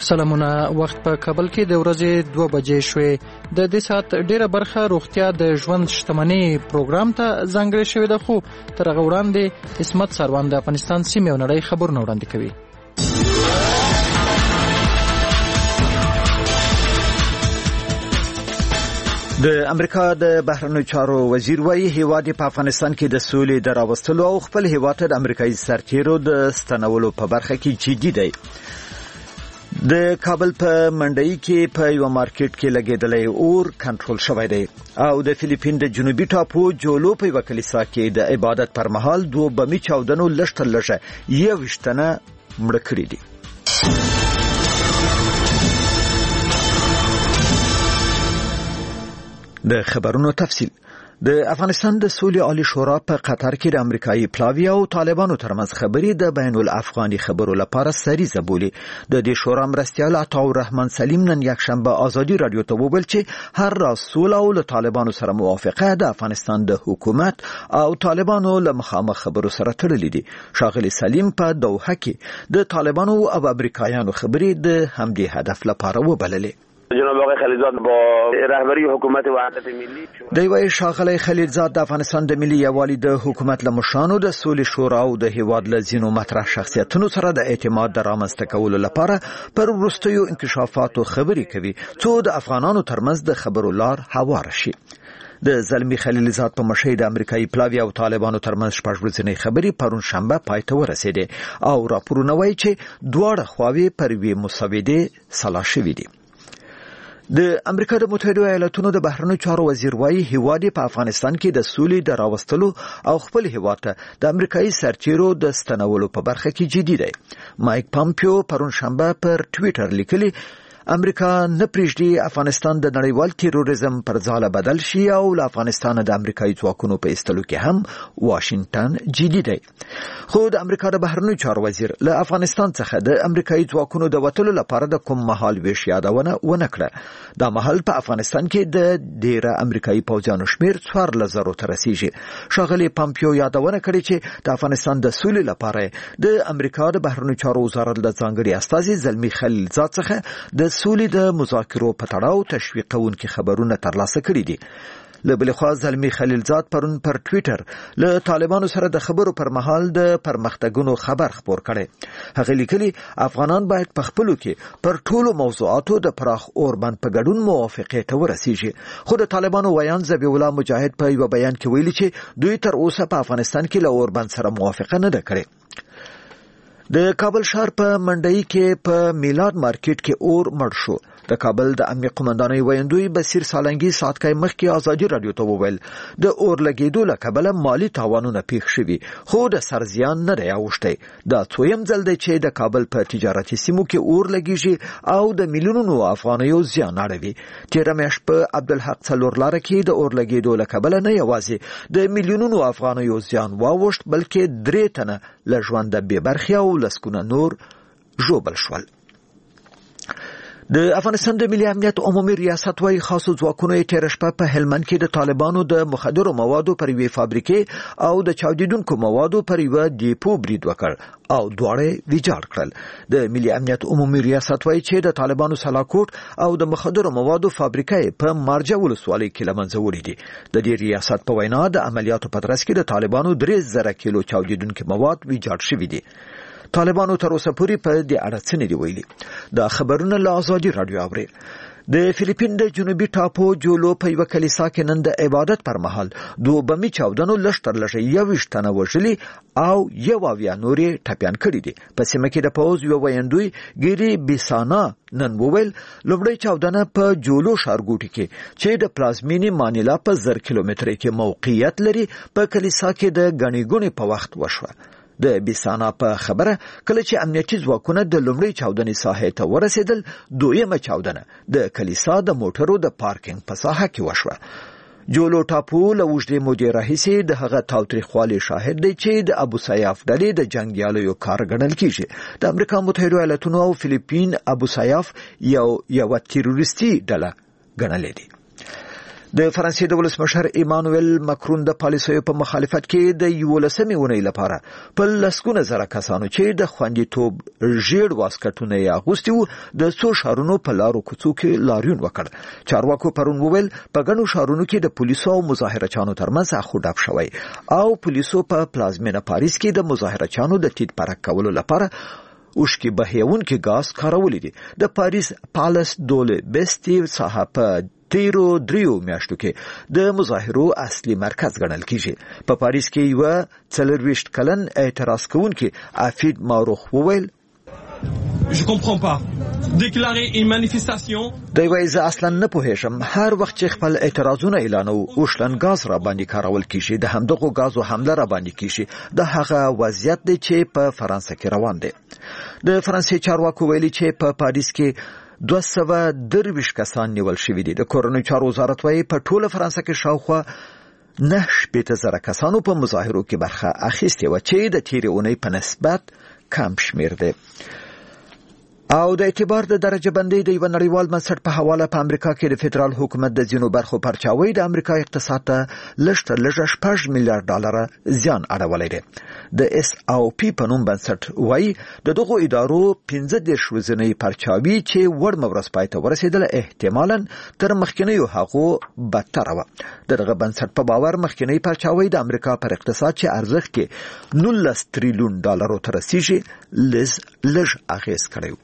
سلامونه. وخت په کابل کې د ورځې 2 بجې شوې. د دې سات ډیره برخه روغتیا د ژوند شتمنۍ پروګرام ته ځانګړې شوې ده، خو تر هغه وړاندې اسمت سروان د افغانستان سیمې او نړۍ خبرونه وړاندې کوي. د امریکا د بهرنیو چارو وزیر وایي هیواد په افغانستان کې د سولې د راوستلو او خپل هیواد ته د امریکایي سرتیرو د ستنولو په برخه کې جدي دی. د کابل په منډي کې په یو مارکیټ کې لګیدلې اور کنټرول شوی دی او د فلیپین د جنوبي ټاپو جولو په یو کلیسا کې د عبادت پر مهال 2 بمي چاودنو لږه یو وشتنه مړ کړی دي. د خبرونو تفصیل. د افغانستان د سولې عالی شورا په قطر کې د امریکایي پلاوی او طالبانو ترمنځ خبرې د بین الافغاني خبرو لپاره سریزه بولي. د دې شورا مرستیال عطاالرحمن سلیم نن یکشنبه آزادي رادیو ته وویل چې هر راز سوله او له طالبانو سره موافقه د افغانستان د حکومت او طالبانو له مخامخ خبرو سره تړلې دي. ښاغلي سلیم په دوحه کې د طالبانو او امریکایانو خبرې د همدې هدف لپاره وبللې. جناب آقای خلیلزاد با رهبری حکومت وحدت ملی دوی ښاغلی خلیلزاد د افغانستان د ملي یووالي د حکومت له مشرانو د سولې شورا او د هیواد له ځینو مطرح شخصیتونو سره د اعتماد د رامنځته کولو لپاره پر وروستیو انکشافاتو خبرې کوي څو د افغانانو ترمنځ د خبرو لار هواره شي. د زلمی خلیلزاد په مشرۍ د امریکایي پلاوی او طالبانو ترمنځ 6 ورځې خبرې پرون شنبه پای ته ورسېدې او راپورونه وایي چې دواړه خواوې پر وی مسودې سلا شوې دي. د امریکا د متحده ایالاتونو د بهرنیو چارو وزیر وایي هیواد په افغانستان کې د سولې د راوستلو او خپل هیواد ته د امریکایي سرتیرو د ستنولو په برخه کې جدي دی. مایک پامپیو پرون شنبه پر ټویټر لیکلی امریکا نه پریږدي افغانستان د نړیوال تیروریزم پر ځاله بدل شي او له افغانستان د امریکایي ځواکونو په ایستلو کې هم واشنگټن جدي دی. خو د امریکا د بهرنیو چارو وزیر له افغانستان څخه د امریکایي ځواکونو د وتلو لپاره د کوم مهال ویش یادونه ونه کړه. دا مهال په افغانستان کې د ډیره امریکایي پوځیانو شمیر 4000 ته رسیږي. ښاغلي پامپیو یادونه کړې چې د افغانستان د سولې لپاره د امریکا د بهرنیو چارو وزارت له ځانګړي استازي زلمی خلیلزاد څخه د سولې د مذاکرو په تړاو تشویقونکي خبرونه ترلاسه کړي دي. له بل خوا زلمی خلیلزاد پرون پر ټویټر له طالبانو سره د خبرو پر مهال د پرمختګونو خبر خبر کړي. هغه لیکلي افغانان باید په خپلو کې پر ټولو موضوعاتو د پراخ اوربند په ګډون موافقې ته ورسیږي. خو د طالبانو ویان ذبیح الله مجاهد په یو بیان کې ویلي چې دوی تر اوسه په افغانستان کې له اوربند سره موافقه نه ده کړې. د کابل ښار په منډي کې په میلاد مارکیټ کې اور مړ شو. د کابل د امنیت قومندانۍ ویاندوی بصیر سالنګي ساتکای مخکې آزادي رادیو ته وویل د اور لګیدو له کبله مالی تاوانونه پیښ شوي خو د سرزیان نه دی اوښتی. دا څویم ځل دی چې د کابل په تجارتي سیمو کې اور لګیږي او د میلیونونو افغانیو زیان اړوي. تېره میاشت په عبدالحق څلور لاره کې د اور لګیدو له کبله نه یوازې د میلیونونو افغانیو زیان واوښت بلکې 3 تنه له ژونده بې برخې او لسګونه نور ژوبل شول. د افغانستان د ملي امنیت عمومي ریاست وايي خاصو ځواکونو یې تېره شپه په هلمند کې د طالبانو د مخدرو موادو پر یوې فابریکې او د چاودیدونکو موادو پر یوه ډیپو برید وکړ او دواړه ویجاړ کړل. د ملي امنیت عمومي ریاست وايي چې د طالبانو سلاکوټ او د مخدرو موادو فابریکې په مارجه ولسوالۍ کې له منځه وړي دي. د دې ریاست په وینا د عملیاتو په ترڅ کې د طالبانو 3000 کیلو چاودیدونکي مواد ویجاړ شوي دي. طالبانو تر اوسه پورې په دې اړه څه نه دی ویلي. دا خبرونه له آزادي رادیو اوري. د فلیپین د جنوبي ټاپو جولو په یو کلیسا کې نن د عبادت پر مهال 2 بمي چاودنو لږ یو وشتنه وژلي او 1 نورې ټپيان کړي دي. په سیمه کې د پوز یو ویندوی ګيري بیسانا نن وویل لومړی چاودنه په جولو ښارګوټي کې چې د پلازمینی مانیلا په 1000 کیلومتر کې موقعیت لري په کلیسا کې د غنیګونې په وخت وشوه. د بیسانا په خبره کله چې امنیتي ځواکونه د لومړی چاودنې ساحې ته ورسېدل دویمه چاودنه د کلیسا د موټرو د پارکینګ په ساحه کې وشوه. جولو ټاپو له اوږدې مودې راهیسې د هغه تاوتریخوالي شاهد دی چې د ابو سیاف ډلې د جنګیالیو کار ګڼل کیږي. د امریکا متحده ایالاتونو او فلیپین ابو سیاف یو تیروریستي ډله ګڼلې دي. د فرانسې د ولسمشر ایمانوئل ماکرون د پالیسیو په مخالفت کې د 11 اونۍ لپاره په لسګونه زره کسانو چې د خوندیتوب ژیړ واسکټونه یې اغوستي وو د څو شهرونو په لارو کوڅو کې لاریون وکړ. چارواکو پرون وویل په ګڼو شهرونو کې د پولیسو او مظاهرچیانو ترمنځ اخوډب شوی او پولیسو په پلازمینه پاریس کې د مظاهرچیانو د تید پرک کولو لپاره اوشکی بهیونکي غاز کارولې دي. د پاریس پالاس دوله بستی ساحه په تیرو دریو میاشتو کې د مظاهرو اصلي مرکز ګڼل کیږي. په پاریس کې یو 40 کلن اعتراض کوونکی افید ماروخ وویل Je comprends pas. Déclarer une manifestation. دوی وایي زه اصلا نه پوهیږم هر وخت چې خپل اعتراضونه اعلانو اوشلن غاز را باندې کارول کیږي د همدغه غازو حمله را باندې کیږي. د هغه وضعیت دی چې په فرانسه کې روان دی. د فرانسې چارواکو ویلي چې په پاریس کې 223 کسان نیول شوي دي. د کورنۍ چارو وزارت وايي په ټوله فرانسه کې شاوخوا 9 کسانو په مظاهرو کې برخه اخیستې و چې د تیرې اونۍ په نسبت کم شمیر دی. او د اعتبار د درجه بندۍ د یو نړیوال بنسټ په حواله په امریکا کې د فدرال حکومت د ځینو برخو پرچاوي د امریکا اقتصاد ته لږ 6 میلیارډ ډالر زیان اړولی دی. د اس او پی په نوم بنسټ وايي د دغو ادارو 15 ورځنی پرچاوي چې وړ مورس پای ته ورسېدل احتمالاً تر مخکنیو هغو بدتر و. دغه بنسټ په باور مخکنی پرچاوي د امریکا پر اقتصاد چې ارزښت کې 19 تریلیون ډالر ته رسیږي لږ اغیز کړی.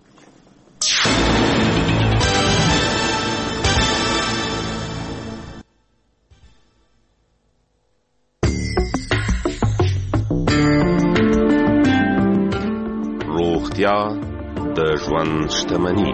روغتیا د ژوند شتمني.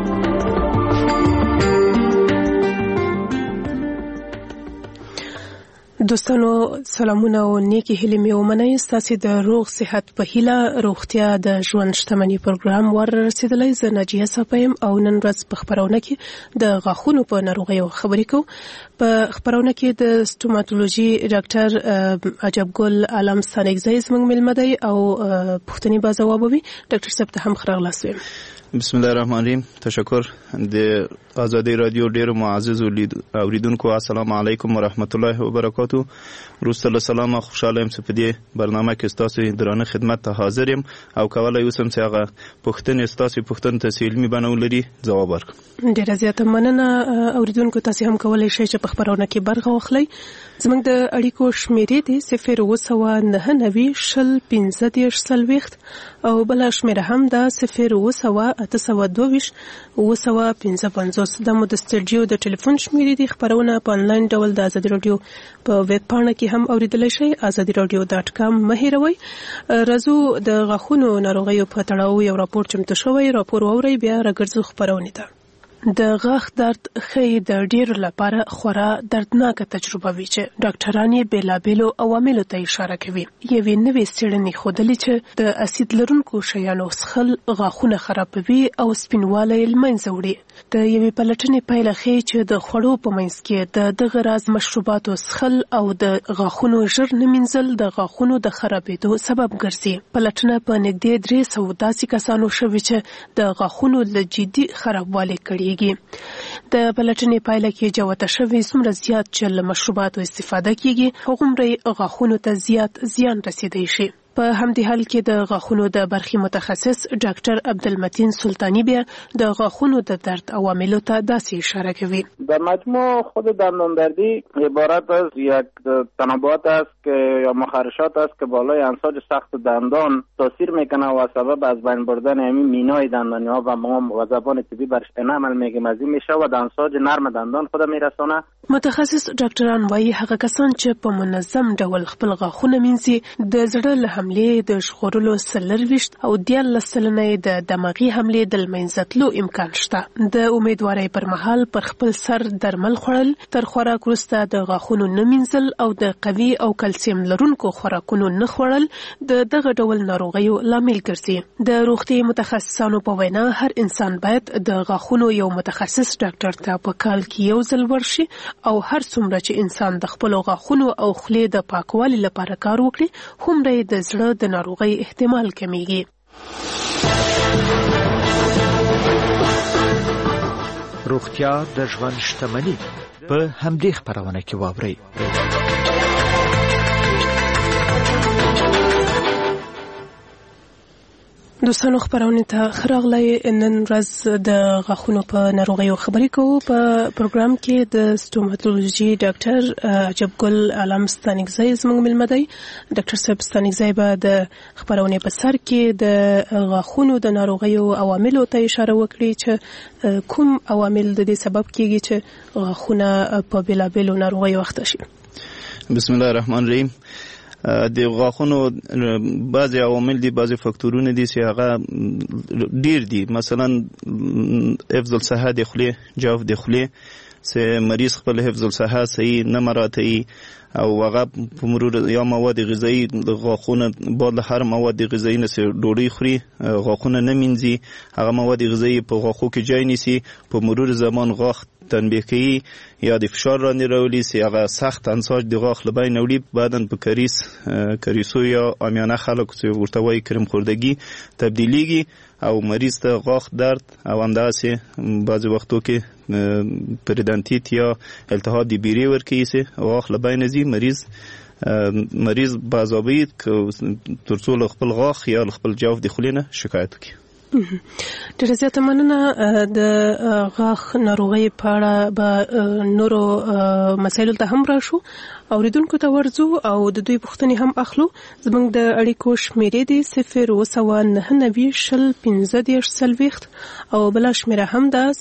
دوستانو سلامونه او نیکی هیلې مې ومنئ. ستاسو د روغ صحت په هیله روغتیا د ژوند شتمني پروګرام ورسېدلی. زه ناجیه صاحب او نن ورځ په خبرونه کې د غاښونو په ناروغیو خبرې کوو. په خبرونه کې د سټوماتولوژي ډاکټر عجب ګل عالم ستانکزی زموږ مېلمه دی او پوښتنې به ځوابوي. ډاکټر صاحب ته هم ښه راغلاست وایم. بسم الله الرحمن الرحیم. تشکر. د آزادی رادیو ډیرو معزز اوریدونکو السلام علیکم ورحمت الله وبرکاتو. وروسته له سلامه خوشاله یم چې په دې برنامه کې ستاسو درانه خدمت ته حاضر یم او کولای اوسم چې هغه پوښتنې ستاسو پوښتنې ته علمي بڼه ولري ځواب ورکړم. ډیره زیاته مننه. اوریدونکو تاسو هم کولای شئ چې په خبرونه کې برخه واخلئ. زموږ د اړیکو شمیرې دي 029901530 او بل شمیره هم ده 02822 د مو د سټډیو د ټلیفون شمیرې دي. خبرونه په انلاین ډول د آزادي رادیو په ویب پاڼه کې هم اوریدلای شئ azadiradio.com. مه هیروئ. راځو د غاښونو ناروغیو په تړاو یو راپور چمتو شوی. راپور واورئ بیا راګرځو خبرونه ته. د غاښ درد ښایي د ډېرو لپاره خورا دردناکه تجربه وي چې ډاکټران یې بېلابېلو عواملو ته اشاره کوي. یوې نوې څېړنې ښودلې چې د اسید لرونکو شیانو څښل غاښونه خرابوي او سپینوالی له منځه وړي. د یوې پلټنې پایله ښیي چې د خوړو په منځ کې د دغه راز مشروباتو څښل او د غاښونو ژر نه مینځل د غاښونو د خرابېدو سبب ګرځي. پلټنه په نږدې 300 داسې کسانو شوې چې د غاښونو له جدي خرابوالي کړي. د پلټنې پایله کې جوته شوی څومره زیات چې له مشروباتو استفاده کیږي هغومره غاښونو ته زیات زیان رسیدای شي. په همدې حال کې د غاښونو د برخې متخصص ډاکټر عبدالمتین سلطانی بیا د غاښونو د درد عواملو ته داسې اشاره کوي. در مجموع خود دنداندردی عبارت از یک تنابات است که یا مخرشات است که بالای انساج سخت دندان تاثیر میکنه و سبب از بین بردن همین مینای دندانی ها و ما و زبان طبی برش عمل میگیم از این میشه و د انساج نرم دندان خود میرسونه. متخصص ډاکټران وایي هغه کسان چې په منظم ډول خپل غاښونه مینځي د زړه له حملې د ژغورلو 40 او 14 سلنه د دماغي حملې د منځه تلو امکان شته. د امیدوارۍ پر مهال پر خپل سر درمل خوړل، تر خوراک وروسته د غاښونو نه مینځل او د قوي او کلسیم لرونکو خوراکونو نه خوړل د دغه ډول ناروغیو لامل ګرځي. د روغتي متخصصانو په وینا هر انسان باید د غاښونو یو متخصص ډاکټر ته په کال کې یو ځل ورشي او هر څومره چې انسان د خپل غاښونو او خولې د پاکوالي لپاره کار وکړي هومره د زړه د ناروغۍ احتمال کمیږي. روغتیا د ژوند شتمني په همدې خبرونه کې واورئ. دوستانو خبرونه ته خراغلی. نن ورځ د غاښونو په ناروغیو خبرې کوو. په پروګرام کې د سټوماتولوژي ډاکټر عجب ګل عالم ستانکزی زموږ مېلمه دی. ډاکټر صاحب ستانکزی به د خبرونه په سر کې د غاښونو د ناروغیو عواملو ته اشاره وکړي چې کوم عوامل د دې سبب کیږي چې غاښونه په بېلابېلو ناروغیو اخته شي. بسم الله الرحمن الرحیم. د غاښونو بعضی عوامل دي، بعضی فاکتورونه دي چې هغه ډیر دي. مثلا حفظ الصحه د خولې، جوف د خولې، چې مریض خپل حفظ الصحه صحیح نه مراعتوي او هغه په مرور یا مواد غذایی د غاښونه باید له هر مواد غذایی نه ډوډۍ خوري، غاښونه نه مینځي، هغه مواد غذایی په غاښو کې ځای نیسي، په مرور زمان غاښ تنبیه کوي یا د فشار باندې راولي چې هغه سخت انساج د غاښ له بین وړي، بعدن په کریسو یا عامیانه خلک چې ورته وایي کریم خوردګي تبدیلیږي او مریض ته غاښ درد او همداسې بعضې وختو کې پریدنتیت یا التهاب د بیرې ورکوي چې غاښ له بین ځي. مریض باضابه تر څو له خپل غاښ یا له خپل جوف د خولې نه شکایت وکړي. ډېره زیاته مننه. د غاښ ناروغۍ په اړه به نورو مسایلو ته هم راشو، اوریدونکو ته ورځو او د دوی پوښتنې هم اخلو. زموږ د اړیکو شمیرې دي 02990 15 40 او بله شمیره هم ده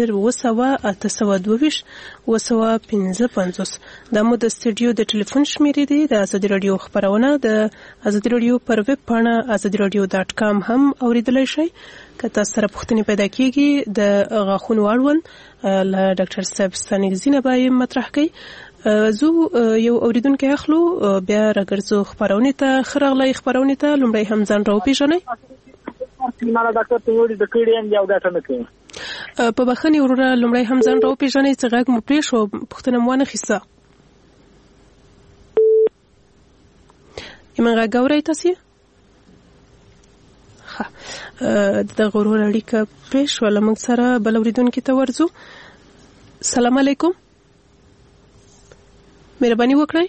02822 255. دا مو د سټوډیو د ټلیفون شمیرې دي. د ازادي راډیو خبرونه د ازادي راډیو پر ویب پاڼه azadiradio.com هم اوریدلای شئ. که تاسو سره پوښتنې پیدا کیږي د غاښونو اړوند له ډاکټر صاحب ستانکزی نه به مطرح کړي. زه یو اوریدونکی اخلو، بیا راګرځو خبرونه ته. خراغلی خبرونه ته لومړی هم ځان راوپېژنئ. مالا ډاکټر ته وړي د کړي یو ډاکټر نه کوي. په بخښنې وروره لومړی هم ځان راوپېژنئ چې غږ مو پرې شو، پوښتنه مو ونه خیسته. ایمن غږ اورئ تاسې؟ د غرور اړیکه پرې شوله. موږ سره بل اوریدونکي ته ورځو. سلام علیکم، مهرباني وکړئ.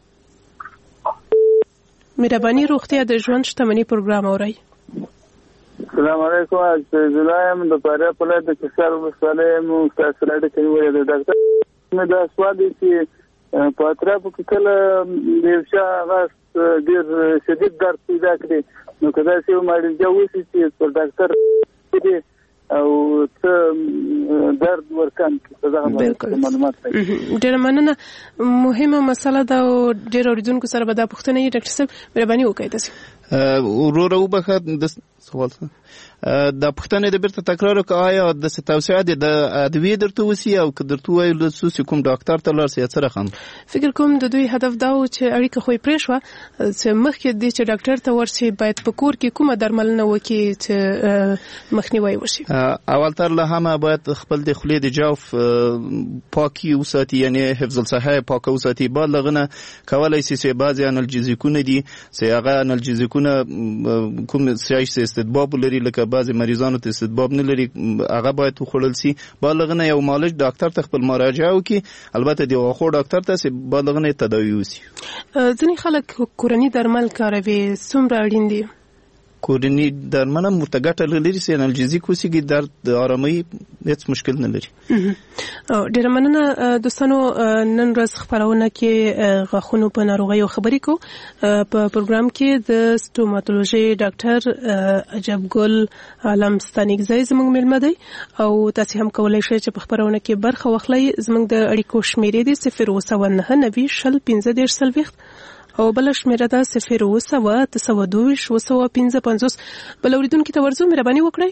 مهرباني روغتیا د ژوند شتمني پروګرام اورئ. السلام علیکم. زلایم د پاره په لاره د کسر مسالې مو تاسو راځي کوي د ډاکټر مې دا سوال دي چې په اطراف کې کله د شا ډیر شدید درد پیدا کړي، نو کدا چې مریض جوړ شي چې ډاکټر دې او څه درد ورکان کې څه معلومات راکړي. ډېر مننه. مهمه مسله ده او ډېر اوریدونکو سره به دا پوښتنه یې ډاکټر صاحب مهرباني وکړئ تاسو. ورور وبخښه د سوال دا پوښتنه د بیرته تکرار وکړه، آیا د توصیه د ادویې درته وسی او که درته وایي لسوسي کوم ډاکټر ته لاړ سي څه رقم؟ فکر کوم د دوی هدف دا و چې اړیکه خو یې پرې شوه چې مخکې دې چې ډاکټر ته ورشي باید په کور کې کومه درملنه وکړي چې مخنیوی وشي. اول تر له همه باید خپل د خولې د جوف پاکي وساتي، یعنی حفظ الصحه پاکه وساتي. بعد لغنه کولای شي چې بعضي انالجیزیکونه دي چې هغه انالجیزیکونه کوم سیاش استدباب لري، لکه بعضی مریضانو ته استدباب نه لري، هغه باید وخوړل سي. بالغنه یو مالج ډاکټر ته خپل مراجعه وکړي، البته د غاښو ډاکټر ته سي بالغنه تداوی وسی. ځینې خلک کورنی درمل کاروي، څومره اړین دي؟ کورنی درمل مرتګټه لري چې انالجیزیک وسیږي، درد د آرامۍ هیڅ مشکل نه لري. ډېر مننه. دوستانو نن ورځ خبرونه کې غاښونو په ناروغیو خبرې کوو. په پروګرام کې د سټوماتولوژي ډاکټر عجب ګل عالم ستانکزی زموږ مېلمه دی او تاسو هم کولای شئ چې په خبرونه کې برخه واخلئ. زموږ د اړیکو شمیرې دي 02990 15 40 او بل شمیره ده 02922 255. بل اوریدونکو ته ورځو، مهرباني وکړئ.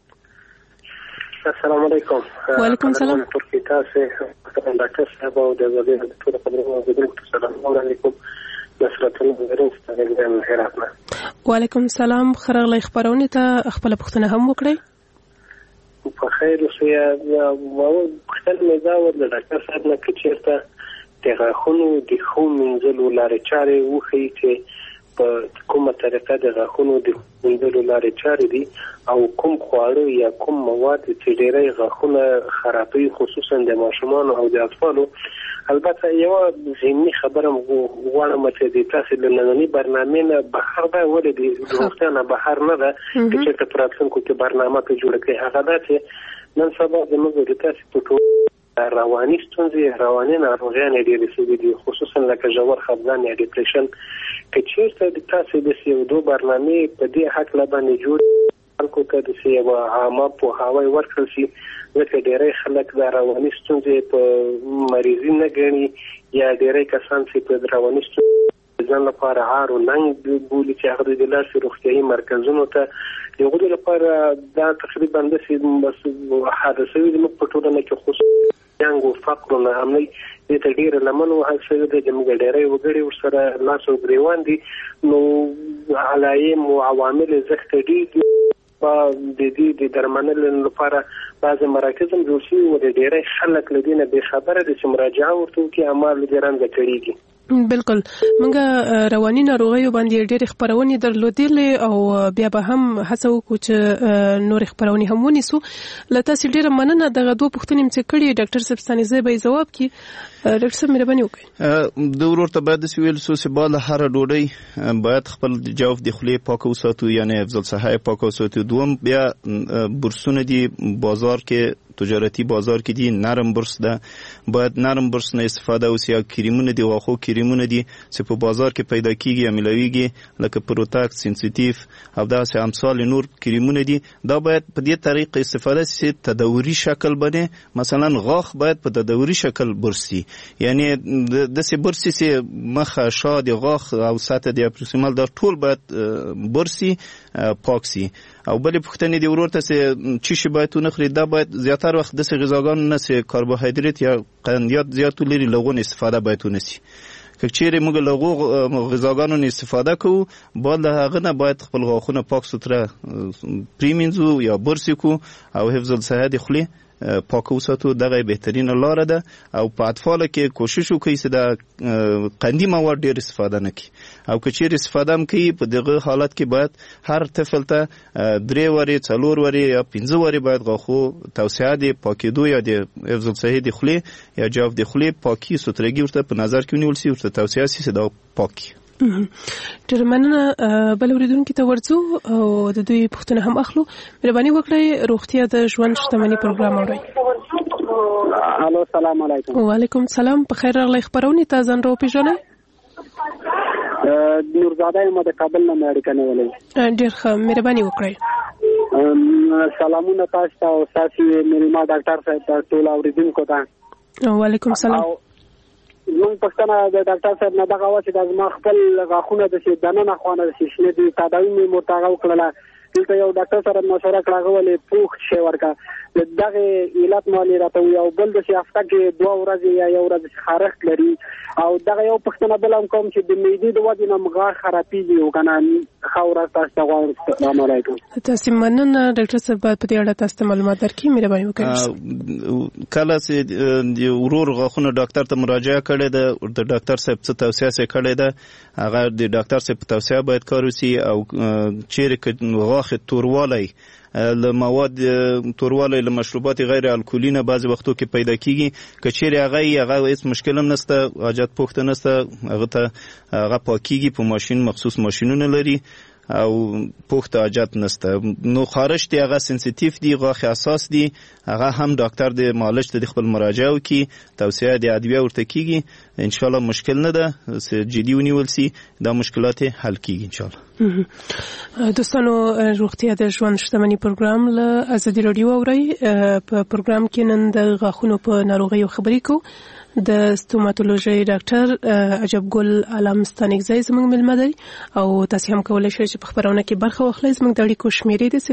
السلام علیکم. وعلیکم السلام. ترکیه تاسو ډاکټر صاحب او د وزیر د ټول خبرونو اوریدونکو ته سلام علیکم. نصرتون غرین ستاسو د خیرات نه. وعلیکم السلام. خراغلی خبرونه ته خپل پوښتنه هم وکړئ. په خیر اوسئ. مو خپل مزاور د ډاکټر صاحب نه کچیرته د غاښونو د خو منځلو لارې چارې وښیي چې په کومه طریقه د غاښونو د وینځلو لارې چارې دي او کوم خواړه یا کوم مواد چې ډېری غاښونه خرابوي خصوصا د ماشومانو او د اطفالو. البته یو ضمني خبره غواړم چې د تاسو د نننۍ برنامې نه بهر ده ولې د روغتیا نه بهر نه ده چې په راتلونکو کې برنامه کې جوړ کړي. هغه ده چې نن سبا زموږ د تاسو په ټول رواني ستونزې رواني ناروغیان ډېرې شوي دي خصوصا لکه ژور خپګان یا ډیپریشن. که چیرته د تاسو د یو دوه برنامې په دې هکله باندې جوړ خلکو ته د یو عامه پوهاوی ورکړل شي ځکه ډېری خلک د رواني ستونزې په مریضي نه ګڼي یا ډېری کسان چې په رواني ستونزې ځان لپاره عار او ننګ بولي چې هغه د لاسي روغتیایي مرکزونو ته د هغوی لپاره دا تقریبا داسې حادثه وي زموږ په ټولنه کې خصوصا جنګ او فقر او ناامنۍ دې ته ډېره لمن وهل شوې ده. زموږ ډېری وګړي ورسره لاس او ګرېوان دي نو علایم او عوامل زښته ډېر دي. د دې د درملنې لپاره بعضې مراکز هم جوړ شوي و. د ډېری خلک له دې نه بېخبره دي چې مراجعه ورته وکړي اعمال دې رنځه کړېږي. بالکل موږ رواني ناروغیو باندې ډېرې خپرونې درلودلې او بیا به هم هڅه وکړو چې نور خپرونې هم ونیسو. له تاسو ډېره مننه. دغه دوه پوښتنې چې کړې ډاکټر صاحب ستانیزه به جواب کړي. ډاکټر صاحب مهرباني وکړئ. د ورور ته باید ویل سو چې بالا هر ډوډۍ باید خپل جوف د خولې پاک وساتو یعنی افضل صحه پاک وساتو. دوم بیا برسونه دي بازار کې تجارتی بازار کې دي نرم برس ده باید نرم برس نه استفاده وشي. کریمونه دي واخو کریمونه دي چې په بازار کې پیدا کیږي ملويږي لکه پروتاکس سنسیټیو او داسې امثال نور کریمونه دي. دا باید په دې طریقه استفاده شي تداوري شکل باندې. مثلا غاښ باید په تداوري شکل برسي یعنی داسې برسي چې مخه شاد غاښ او سطح د اپروکسیمال دا ټول باید برسي پاک سي. او بلې پوښتنې دی ورور ته چې شي باید ونخري. دا باید زیاتره وخت د غذاګانو نه چې کاربوهایدریت یا قندیات زیات لري لغون استفاده باید ونسي. که چیرې موږ لغو غذاګانو نه استفاده کوو باید هغه نه باید خپل غاښونه پاک ستره پریمینځو یا برسي کو او حفظ الصحه د خولې پاک وساتو. دغه بهترینه لاره ده او په اطفالو کې کوشش وکړي چې دا قندي مواد ډېر استفاده نه کړي او که چیرې استفاده هم کوي په دغه حالت کې باید هر طفل ته 3 ورې 4 ورې یا 15 ورې باید غاښو توسعه د پاکېدو یا د حفظ الصحه د خولې یا جوف د خولې پاکي سترګي ورته په نظر کې ونیول شي ورته توسعه شي چې دا پاکي. ډېر مننه. بل اوریدونکو ته ورځو او د دوی پوښتنه هم اخلو. مهرباني وکړئ روغتیا د ژوند شتمنۍ پروګرام اورئ. الو السلام علیکم. وعلیکم السلام. په خیر راغلی. خبرونه ته ځان راو پیژنئ. نورزاده یم د کابل نه اړیکه نیولې. ډېر ښه مهرباني وکړئ. سلامونه تاسو ته او تاسو مېلمه ډاکټر صاحب ټول اوریدونکو ته. وعلیکم السلام. زموږ پښتنه د ډاکټر صاحب نه دغه واسه د ما خپل غاښونه د دننه خوانه د شیشنې د تداوی مې مرتاغه وکړله. دلته یو ډاکټر سره مشوره کړه غوړې پوښ شي ورکا دغه علت مالي راته یو بل د هفته کې 2 ورځې یا یو ورځ خارښت لري او دغه یو پښتنه بل هم کوم چې د معدې د وجې نه مغاښ خرابېږي او کنه خاور تاسو ته غواړم. السلام علیکم. تاسو مننه ډاکټر صاحب په دې اړه تاسو معلومات درکړئ. مهرباني وکړئ. کله چې د ورور غاښونه ډاکټر ته مراجعه کړې ده د ډاکټر صاحب څخه توصیه کړې ده هغه د ډاکټر صاحب په توصیه باید کار وشي او چیرې غاښ توروالی له مواد توروالی له مشروبات غیر الکولي نه بعض وختو کې پیدا کیږي. کچېرې هغه هیڅ مشکل هم نشته حاجت پوښتنه نشته هغه ته هغه پاکيږي په ماشين مخصوص ماشينونه لري او پوښت حاجت نشته. نو خارش دی هغه سنسیټیو دی غاښ حساس دی هغه هم ډاکټر د معالج ته خپل مراجعه وکي توصیه د ادویه ورته کیږي ان شاء الله مشکل نه ده جدي ونیول سي دا مشکلات حل کیږي ان شاء الله. دوستانو روغتیا د ژوند شتمنۍ پروګرام له ازادي رادیو اوري. په پروګرام کې نن د غاښونو په ناروغیو خبرې کوو. د ستوماتولوژي ډاکټر عجب ګل علم ستانګزی زموږ ملمه دی او تاسو هم کولای شئ چې په خبرونه کې برخه واخلئ. زموږ د اړیکو شمیرې د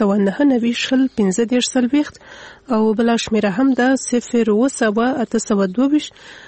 0299015 او بل شمیره هم د 07822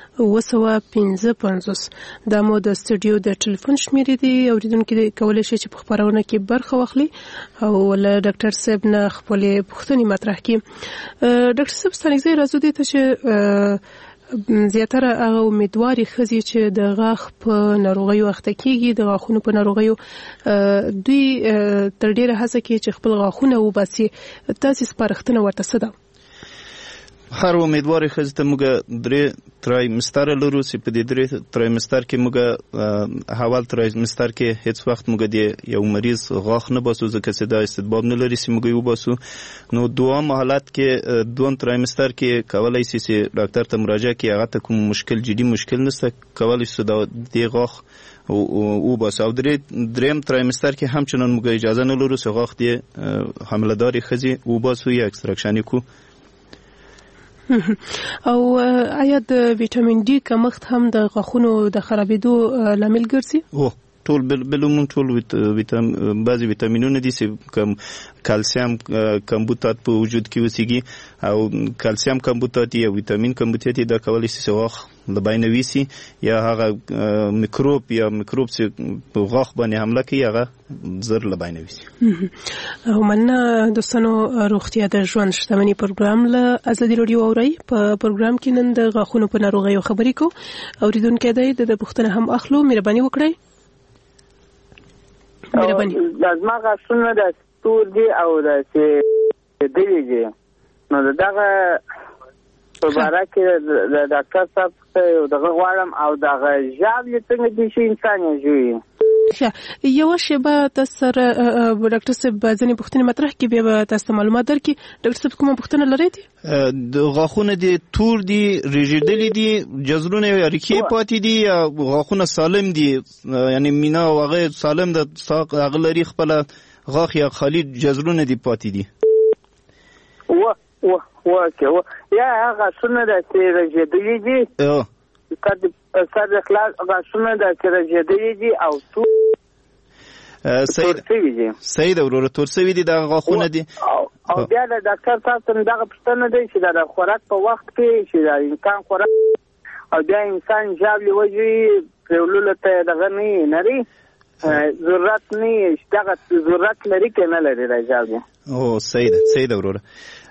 255 دا مو د استودیو د ټلیفون شمیرې دي. اوریدونکو کولای شي چې په خبرونه کې برخه واخلي او له ډاکټر صاحب نه خپل پوښتنې مطرح کړي. ډاکټر صاحب ستانګزی راځو دي ته چې زیاتره هغه امیدواري ښځې چې د غاښ په ناروغیو اخته کیږي د غاښونو په ناروغیو دوی تر ډیره هڅه کوي چې خپل غاښونه وباسي تاسو سپارښتنه ورته څه ده؟ هر امیدوار ښځې ته موږ 3 ترایمستر لرو چې په دې 3 ترایمستر کې موږ اول ترایمستر کې هیڅ وخت موږ د یو مریض غاښ نه باسو ځکه چې دا استدباب نه لري چې موږ یې وباسو. نو دوام حالت کې دوم ترایمستر کې کولای شي چې ډاکټر ته مراجعه کړي، هغه ته کوم مشکل جدي مشکل نشته، کولای شي د غاښ او باسو. او دریم ترایمستر کې همچنان موږ اجازه نه لرو چې غاښ د حامله داري ښځې وباسو یا اکستراکشن کو. او آیا د ویټامین ډي کمښت هم د غاښونو د خرابېدو لامل ګرځي؟ ټول بلومون ټول بعضی ویټامینونه دي چې کلسیم کمبوتات په وجود کې اوسېږي او کلسیم کمبوتات یا ویټامین کمبوتات دا کولای شي چې غاښ د باندې ویسي یا هغه میکروب چې په غاښ باندې حمله کوي هغه زر له باندې ویسي. مننه دوستانو، روغتیا د ژوند شتمني پروګرام له ازادي رادیو اوري. په پروګرام کې نن د غاښونو په ناروغیو خبرې کوو. اوریدونکو دی د پوښتنه هم اخلو، مهرباني وکړئ. لازمه غاښونه د تور دي او د دی دي، نو دغه په باره کې د ډاکټر صاحب دغه غواړم او دغه ژاولې څنګه دي چې انسان یې ژوي. یو شیبه تاسو سره ډاکټر صاحب ځینې پوښتنې مطرح کړي، بیا به تاسو معلومات درکړي. ډاکټر صاحب کومه پوښتنه لرئ؟ د غاښونه دي تور دي، ریژیدلي دي، جزرونه یا ریښې پاتې دي یا غاښونه سالم دي، یعنی مینا او هغه سالم د ساق هغه لري خپل غاښ یا خالی جزرونه دي پاتې دي؟ یا هغه غاښونه د ریژیدلي دي، سر خلاص غاښونه د ریژیدلي دي او تور صحیح ده وروره، تور سوي دي دغه غاښونه دي. او بیا د ډاکټر صاحب څخه دغه پوښتنه دی چې د خوراک په وخت کې چې د انسان خوراک او بیا انسان ژاولې وژوي پرېوللو ته دغه نه لري ضرورت نه دغه ضرورت لري که نه لري د ژاولې. صحیح ده وروره.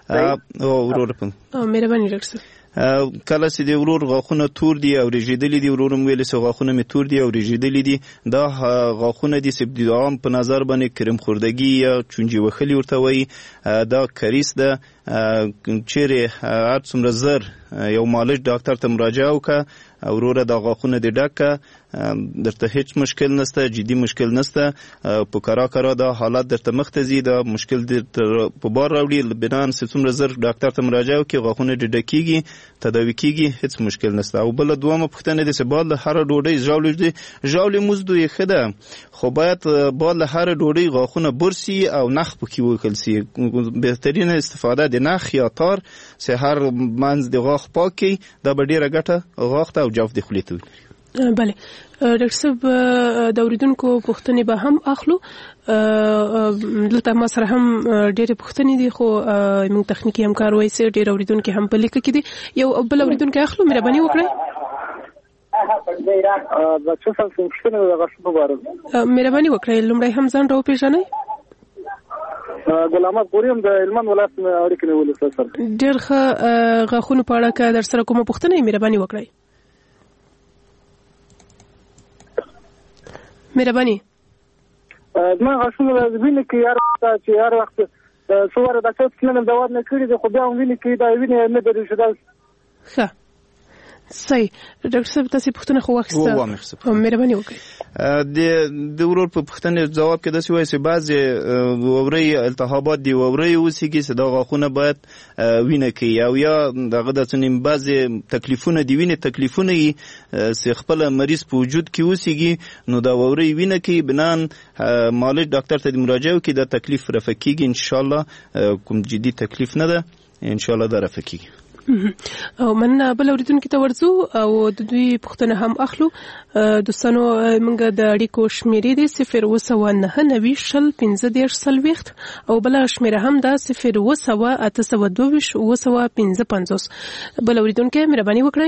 مهرباني ډاکټر صاحب. کله چې د ورور غاښونه تور دي او ریژیدلي دي، ورور مې ویل چې غاښونه مې تور دي او ریژیدلي دي، دا غاښونه دي چې د عام په نظر باندې کریم خوردګي یا چونجي وخلي ورته وایي، دا کریس ده. چیرې هر څومره زر یو مالش ډاکټر ته مراجعه وکړه، وروره دا غاښونه دې ډکه، درته هیڅ مشکل نشته، جدي مشکل نشته، په کرا دا حالت درته مخ ته ځي، دا مشکل درته په بار راوړي، بنان چې څومره زر ډاکټر ته مراجعه وکړي غاښونه دې ډکېږي، تداوي کېږي، هیڅ مشکل نشته. او بله دومه پوښتنه ده چې بعد له هره ډوډۍ ژاولې مزدو یې ښه ده، خو باید بعد له هره ډوډۍ غاښونه برسي او نخ پکې وکړل سي. بهترینه استفاده د نخ یا تار چې هر منځ د غاښ پاک کړي، دا به ډېره ګټه غاښ ته او جوف د خولې ته ولري. بله ډاکټر صاحب، د اوریدونکو پوښتنې به هم اخلو. دلته ما سره هم ډېرې پوښتنې دي، خو موږ تخنیکي همکار وایي چې ډېر اوریدونکي هم په لیکه کې دي. یو بل اوریدونکی اخلو، مهرباني وکړئ. مهرباني وکړئ لومړی هم ځان راوپېژنئ. ګل احمد پوریم د هلمند ولایت اړیکې نیولې سره. ډېر ښه. غاښونو په اړه که در سره کومه پوښتنه وي مهرباني وکړئ. مهرباني. زما غاښونه وینې کې هر وخت څو واره ډاکټر تلم دوا نه کړې دي، خو بیا هم وینې کې دا وینې نه درېږي. ښه صحیح. ډاکټر صاحب تاسو پوښتنه خو واخیسته، مهرباني وکړئ. د ورور په پوښتنې جواب کې داسې وایي چې بعضې وورۍ التهابات د وورۍ اوسېږي چې دا غاښونه باید وینه کوي، او یا دغه داسې بعضې تکلیفونه د وینې تکلیفونه یي چې خپل مریض په وجود کې اوسېږي، نو دا وورۍ وینه کوي، بنان مالش ډاکټر ته د مراجعه وکړي، دا تکلیف رفع کېږي انشاءالله. کوم جدي تکلیف نه ده، انشاءالله دا رفع کېږي. او مننه. بل اوریدونکو ته ورځو او د دوی پوښتنه هم اخلو. دوستانو موږ د اړیکو شمیرې دي 019901530 او بل شمیره هم ده 01822 بل اوریدونکو مهرباني وکړئ.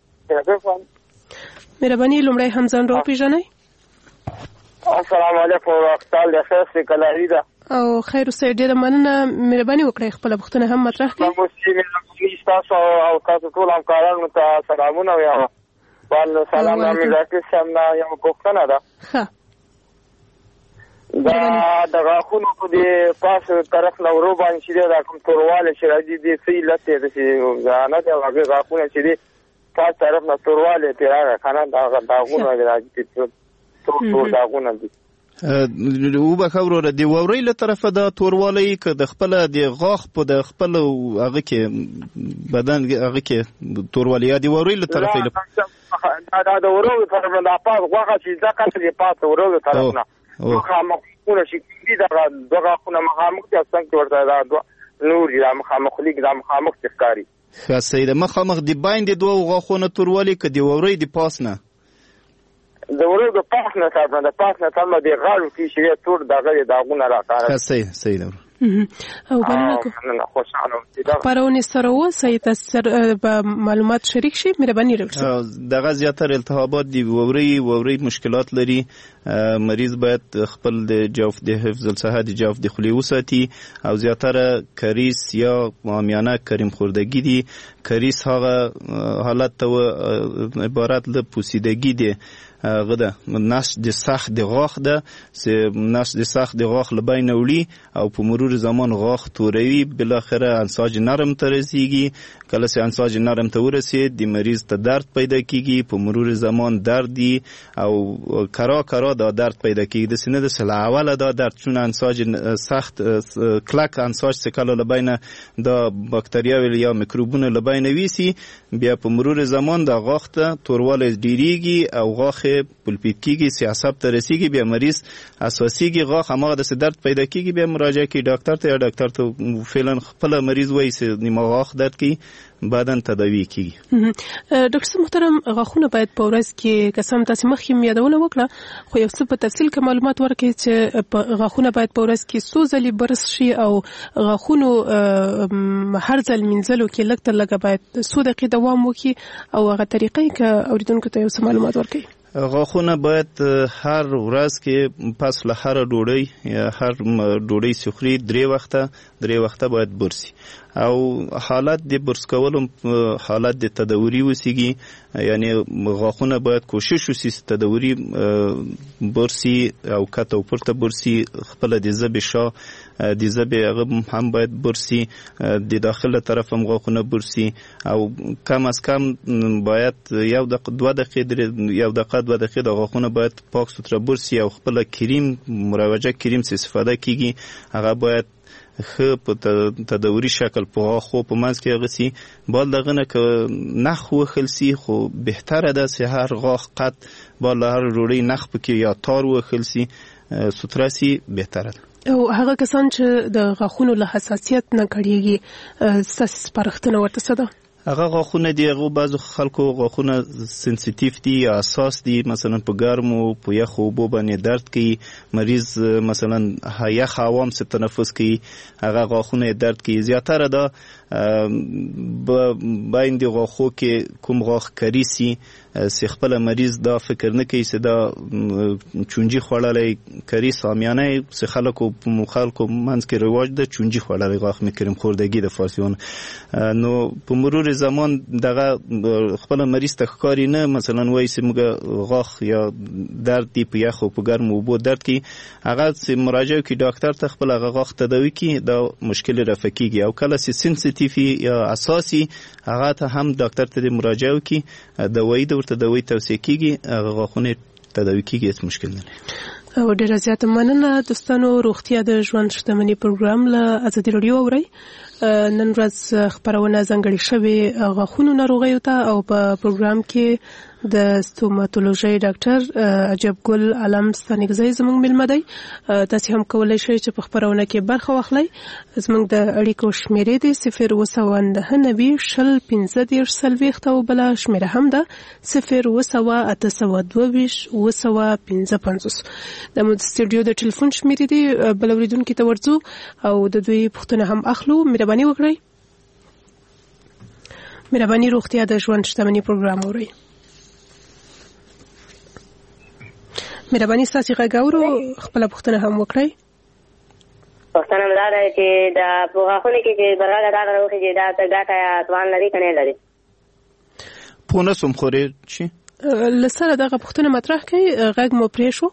مهرباني لومړی هم ځان راوپېژنئ. السلام علیکم ورحمت الله. خیر کلاهی ده. او خیر اوسئ، ډېره مننه، مهرباني وکړئ خپله پوښتنه هم مطرح کړئ. تاسو او تاسو ټول همکارانو ته سلامونه وایم. والله سلام نامې ذاکر صاحب نه یو پوښتنه ده. ښه دا د غاښونو په دې پاس طرف نه ورو باندې چې دا کوم تورواله چې راځي دې څه علت دی چې نه دا هغه غاښونه چې دې پاس طرف نه تورواله ته راغی کنه دا غاښونه راځي تور داغونه دي. او به خبره دی ووري له طرفه د توروالی که د خپل د غاښ په د خپل هغه کې بدن هغه کې توروالی دی ووري له طرفه دا د ورو طرف نه پاس غاښ چې دا کله پاس ورو طرف نه مخامخونه شي دا دغه خونه مخامخ چې څنګه ورته دا نور دا مخامخ لیک دا مخامخ ښکاری. خاصه د مخامخ دی باندې دوه غاښونه توروالی که دی ووري دی پاس نه د ورو د پاس نه تر د پاس نه تر د غاړو کې شي تور دغه داغونه راکاره. صحیح ده. او بلنه خبرونه سره اوسئ، تاسو به معلومات شریک شي. مهرباني وکړئ. دغه زیاتره التهابات دی ووري مشکلات لري. مریض باید خپل د جوف د حفظ الصحه د جوف د خلی وساتي او زیاتره کریس یا عامیانه کریم خوردگی دی. کریس هغه حالت ته عبارت له پوسیدگی دی غده نش د سخت د غاښ ده چې نش د سخت د غاښ لبین وړي او په مرور زمان غاښ توروي، بل اخره انساج نرم ته رسیږي. کله چې انساج نرم ته ورسید د مریض ته درد پیدا کیږي، په مرور زمان درد دی او کرا دا درد پیدا کیږي. د سینې د سلا اوله دا درد چون انساج سخت کلک انساج چې کله لبین دا باکتریاوي یا میکروبونه لبین ویسي، بیا په مرور زمان دا غاښ ته توروالی ډیریږي او غاښ پلپیت کیږي، سیاست ته رسیږي، بیا مریض اساسیږي غاښ هماغه د درد پیدا کیږي، بیا مراجعه کوي ډاکټر ته یا ډاکټر ته فعلا خپل مریض وایي چې نیمه غاښ درد کوي، بعدن تداوی کیږي. ډاکټر محترم، غاښونه باید په ورځ کې قسم تاسو مخکې یادونه وکړه، خو یو څه په تفصیل کې معلومات ورکړئ چې غاښونه باید په ورځ کې څو ځلې برس شي او غاښونو هر ځل منځلو کې لږ تر لږه باید څو دقیقې دوام وکړي او هغه طریقې کې اوریدونکو ته یو څه معلومات ورکړئ. غاښونه باید هر ورځ کې پس له هر ډوډۍ یا هر ډوډۍ سخري 3 وخته باید برسي او حالت د برس کولو حالت د تداوری وسیږي، یعنی غاښونه باید کوشش وسي تداوری برسي او کته او پورته برسي، خپل د زبې شا د زبې هغه هم باید برسي، د داخله طرف هم غاښونه برسي او کم از کم باید 1 دقیقه 2 دقیقې د غاښونه باید پاک ستره برسي او خپل کریم مروجه کریم استفاده کیږي، هغه باید خو په تداوری شکل په غاښو په منځ کې غسي. بل دغه نه که نخ وخلسي خو بهتره ده چې هر غاښ قط بل هر روړی نخ پکې یا تار وخلسي ستراسي بهتره ده. او هغه کسان چې د غاښونو له حساسیت نه کړيږي سپارښتنه ورته څه ده؟ هغه غاښونه دی، هغه بعضو خلکو غاښونه سنسیټیو دي یا حساس دي، مثلا په ګرمو په یخو اوبو باندې درد کوي، مریض مثلا یخ هوا څخه تنفس کوي، هغه غاښونه درد کوي. زیاتره دا باندې غاښو کې کوم غاښ کریسي چې خپل مریض دا فکر نه کوي چې دا چونجي خوړلای کریس عامیانه چې خلکو منځ کې رواج ده چونجي خوړلای غاښ میکریم خوردگی د فارسیون، نو په مرور زمان دغه خپل مریض ته ښکاری نه مثلا وایي چې موږ غاښ یا درد دی په یخ او په ګرم اوبو درد کوي، هغه چې مراجعه کوي ډاکټر ته خپل هغه غاښ تداوی کوي، دا مشکل رفع کیږي. او کله چې سنسیټیفي یا اساسي هغه ته هم ډاکټر ته مراجعه کوي، دوايي ورته دوی توصیه کیږي، هغه غاښونه تداوی کیږي، هیڅ مشکل نه لري. او ډیره زیاته مننه دوستانو. روغتیا د ژوند شتمنۍ پروګرام له ازادي رادیو اوري. نن ورځ خبرونه ځانګړې شوې غاښونو ناروغیو ته او په پروګرام کې د ستوماتولوژي ډاکټر عجب ګل علم ستانګزی زموږ ملمه دی. تاسو هم کولای شئ چې په خبرونه کې برخه واخلئ. زموږ د اړیکو شمیرې دی 029901530 او بل شمیره هم ده 02822 د مو سټوډیو د ټلیفون شمیرې دی، بل اوریدونکو ته ورځو او د دوی پوښتنه هم اخلو. مهرباني وکړئ. مهرباني روغتیا د ژوند شتمنۍ پروګرام اورئ. مهرباني ستاسو غږ اورو، خپل پوښتنه هم وکړئ. پښتنه مې دا ده چې د غاښونو کې چې برغه داغ راوخي چې دا څه ګټه یا توان لري که نه لري. پوه نه شوم خورې چې له سره دغه پوښتنه مطرح کړئ، غږ مو پرې شو.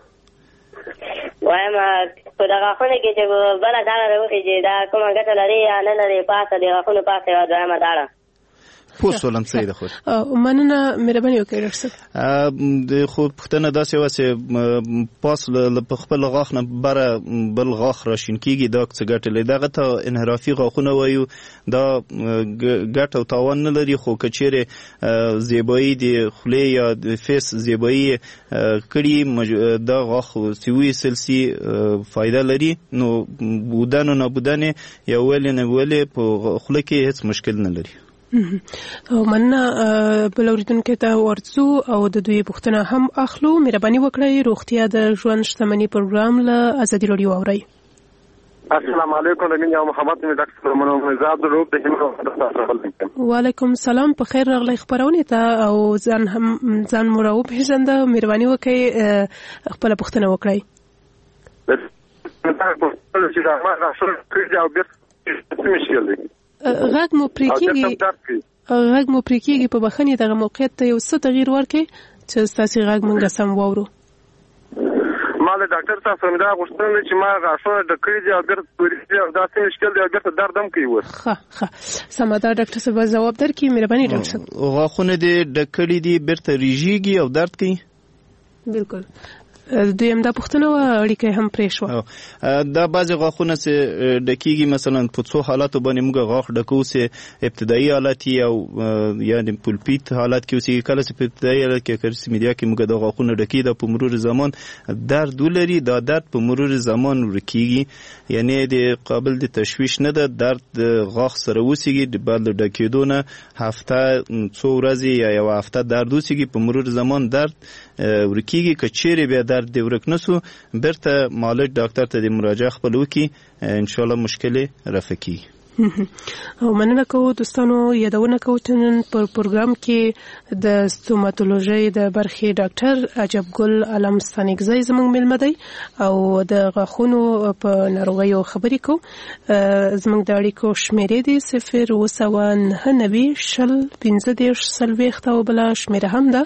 وایم په د غاښونو کې چې بله داغ راوخي چې دا کومه ګټه لري یا نه لري، پاسه د غاښونو پاسه یوه دویمه داړه. پوه شولم صحیح ده. خو مننه، مهرباني وکړئ ډاکټر صاحب. خو پوښتنه داسې وه چې پاس په خپل غاښ نه بره بل غاښ راشین کېږي، دا څه ګټه لري؟ دغه ته انحرافي غاښونه وایو، دا ګټه او تاوان نه لري. خو که چیرې زیبایي د خولې یا د فیس زیبایي کړي دا غاښ چې وایستل سي فایده لري، نو بودن او نابودن یا ولې نه ولې په خوله کې هیڅ مشکل نه لري. او مننه. بل اوریدونکو ته ورځو او د دوی پوښتنه هم اخلو. مهرباني وکړئ روغتیا د ژوند شتمنۍ پروګرام له ازادي راډیو اورئ. السلام علیکم. د محمد ډاکټر منوزاد روغ د وعلیکم السلام. په خیر راغلی خبرونه ته او ځان مو راو پیژنده. مهرباني وکړئ خپل پوښتنه وکړئ. غږ مو پرې کېږي په بخښنې دغه موقعیت ته یو څه تغییر ورکړئ چې ستاسې غږ مونږ سم واورو. ما له ډاکټر صاحب سره دا غوښتنه چې ما غاښونه ډک کړي دي او بیرته تورې دي او دا څه مشکل دی او بیرته درد هم کوي اوس. ښه سمه ده، ډاکټر صاحب ځواب درکړي. مهرباني ډاکټر صاحب. غاښونه دې ډک کړي دي بیرته ریږي او درد کوي؟ بالکل. دویم دا پوښتنه وه، اړیکه هم پرې شوه. دا بعضې غاښونه چې ډکېږي، مثلا په څو حالاتو باندې موږ غاښ ډکو چې ابتدایي حالت او یا د پولپیت حالت کې اوسېږي. کله چې په ابتدایي حالت کې کرسمیدیا کې موږ د غاښونه ډکېږي، دا په مرور زمان درد ولري. دا درد په مرور زمان ورکېږي، یعنی د قابل د تشویش نه ده. درد د غاښ سره اوسېږي، بعد له ډکېدو نه هفته څو ورځې یا یوه هفته درد اوسېږي، په مرور زمان درد ورکېږي. که چیرې بیا درد دی ورک نسو، بیرته معالج ډاکټر ته د مراجعه خپل وکړي، انشاءالله مشکل رفع کیږي. او مننه کوو دوستانو. یادونه کوو چې نن پر پروګرام کې د ستوماتولوژي د برخې ډاکټر عجب ګل علم ستانګزی زموږ مېلمه دی او د غاښونو په ناروغیو خبرې کوو. زموږ د اړیکو شمیرې دي 0291540 او بل شمیره هم ده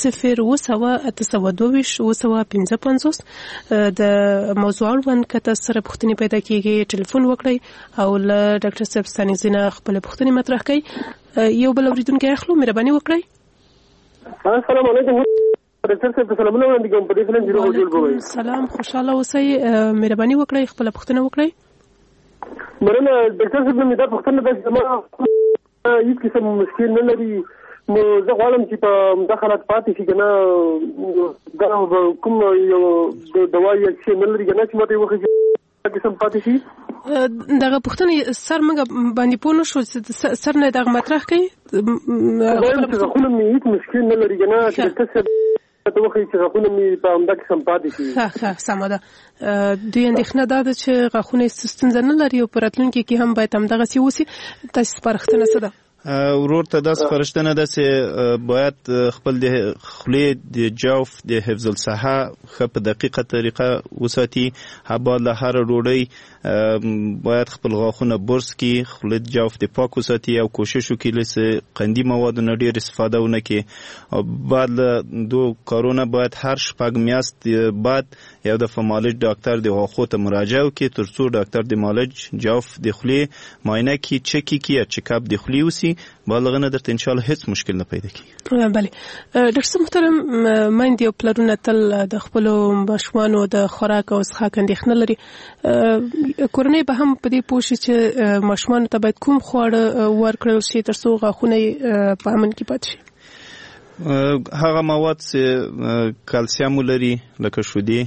02822 د موضوع اړوند کته سره پوښتنې پیدا کیږي، ټلیفون وکړئ او له ډاکټر صاحب ستانګزی خپل پوښتنې مطرح کړئ. یو بل اوریدونکی اخلو. مهرباني وکړئ. السلام علیکم. ډاکټر صاحب سلامونه وړاندې کوم. په دې فلم جوړ جوړ کوی. سلام، خوشاله اوسئ. مهرباني وکړئ خپل پوښتنه وکړئ. مرنه ډاکټر صاحب مې دا پوښتنه ده چې ما هیڅ قسم مشکل نه لري، نو زه غواړم چې په مداخلت پاتې شي کنه دا کوم یو دوا یا څه نه لري کنه چې ماته وخت قسم پاتې شي. دغه پوښتنه سر موږ باندې پونه شو سر نه دغه مطرح کوي. غاښونه مې هیڅ مشکل نه لري کنه چې تاسو ته وخت چې غاښونه مې په همدا قسم پاتې شي. ښه سمه ده. دوی اندېښنه دا ده چې غاښونه ستونزه نه لري او په راتلونکي کې هم باید همدغسې وسي. تاسو سپارښتنه څه ده؟ ورور ته دا سپارښتنه ده چې باید خپل د خولې د جوف د حفظ الصحه ښه په دقیقه طریقه وساتي. باید له هره ډوډۍ باید خپل غاښونه برس کړي، خولې د جوف د پاک وساتي او کوشش وکړي چې قندي موادو نه ډېر استفاده ونه کړي. او بعد له دو کارونه باید هر شپږ میاشت بعد یو دفعه معالج ډاکټر د غاښو ته مراجعه وکړي، ترڅو ډاکټر د معالج جوف د خولې معاینه کړي، چک کړي یا چک اپ د خولې وسي. بالغنه درته ان شاء الله هیڅ مشکل نه پیدا کیږي. بله ډاکټر صاحب محترم، مایندې او پلرونه تل د خپلو ماشومانو د خوراک او څښاک اندېښنه لري. کورنۍ به هم په دې پوه شي چې ماشومانو ته باید کوم خواړه ورکړل شي ترڅو غاښونه په امن کې پاتې شي. هغه مواد چې کلسیم لري لکه شیدې،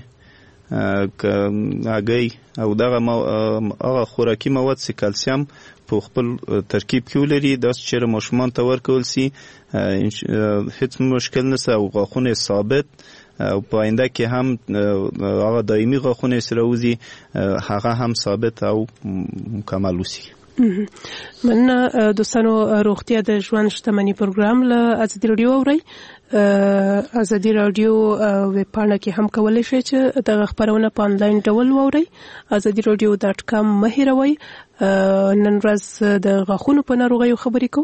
هګۍ او دغه هغه خوراکي مواد چې کلسیم په خپل ترکیب کې ولري، دا چې ماشومان ته ورکول شي هیڅ مشکل نشته او غاښونه ثابت او په آینده کې هم هغه دایمي غاښونه سره وځي، هغه هم ثابت او مکمل وسی. مننه دوستانو. روغتیا د ژوند شتمنۍ پروګرام له ازادي راډیو اورئ. ازادي رادیو ویب پاڼه کې هم کولای شئ چې د خبرونه په انلاین ډول واورئ. azadirodio.com مه هېروئ. نن ورځ د غاښونو په ناروغیو خبرې کوو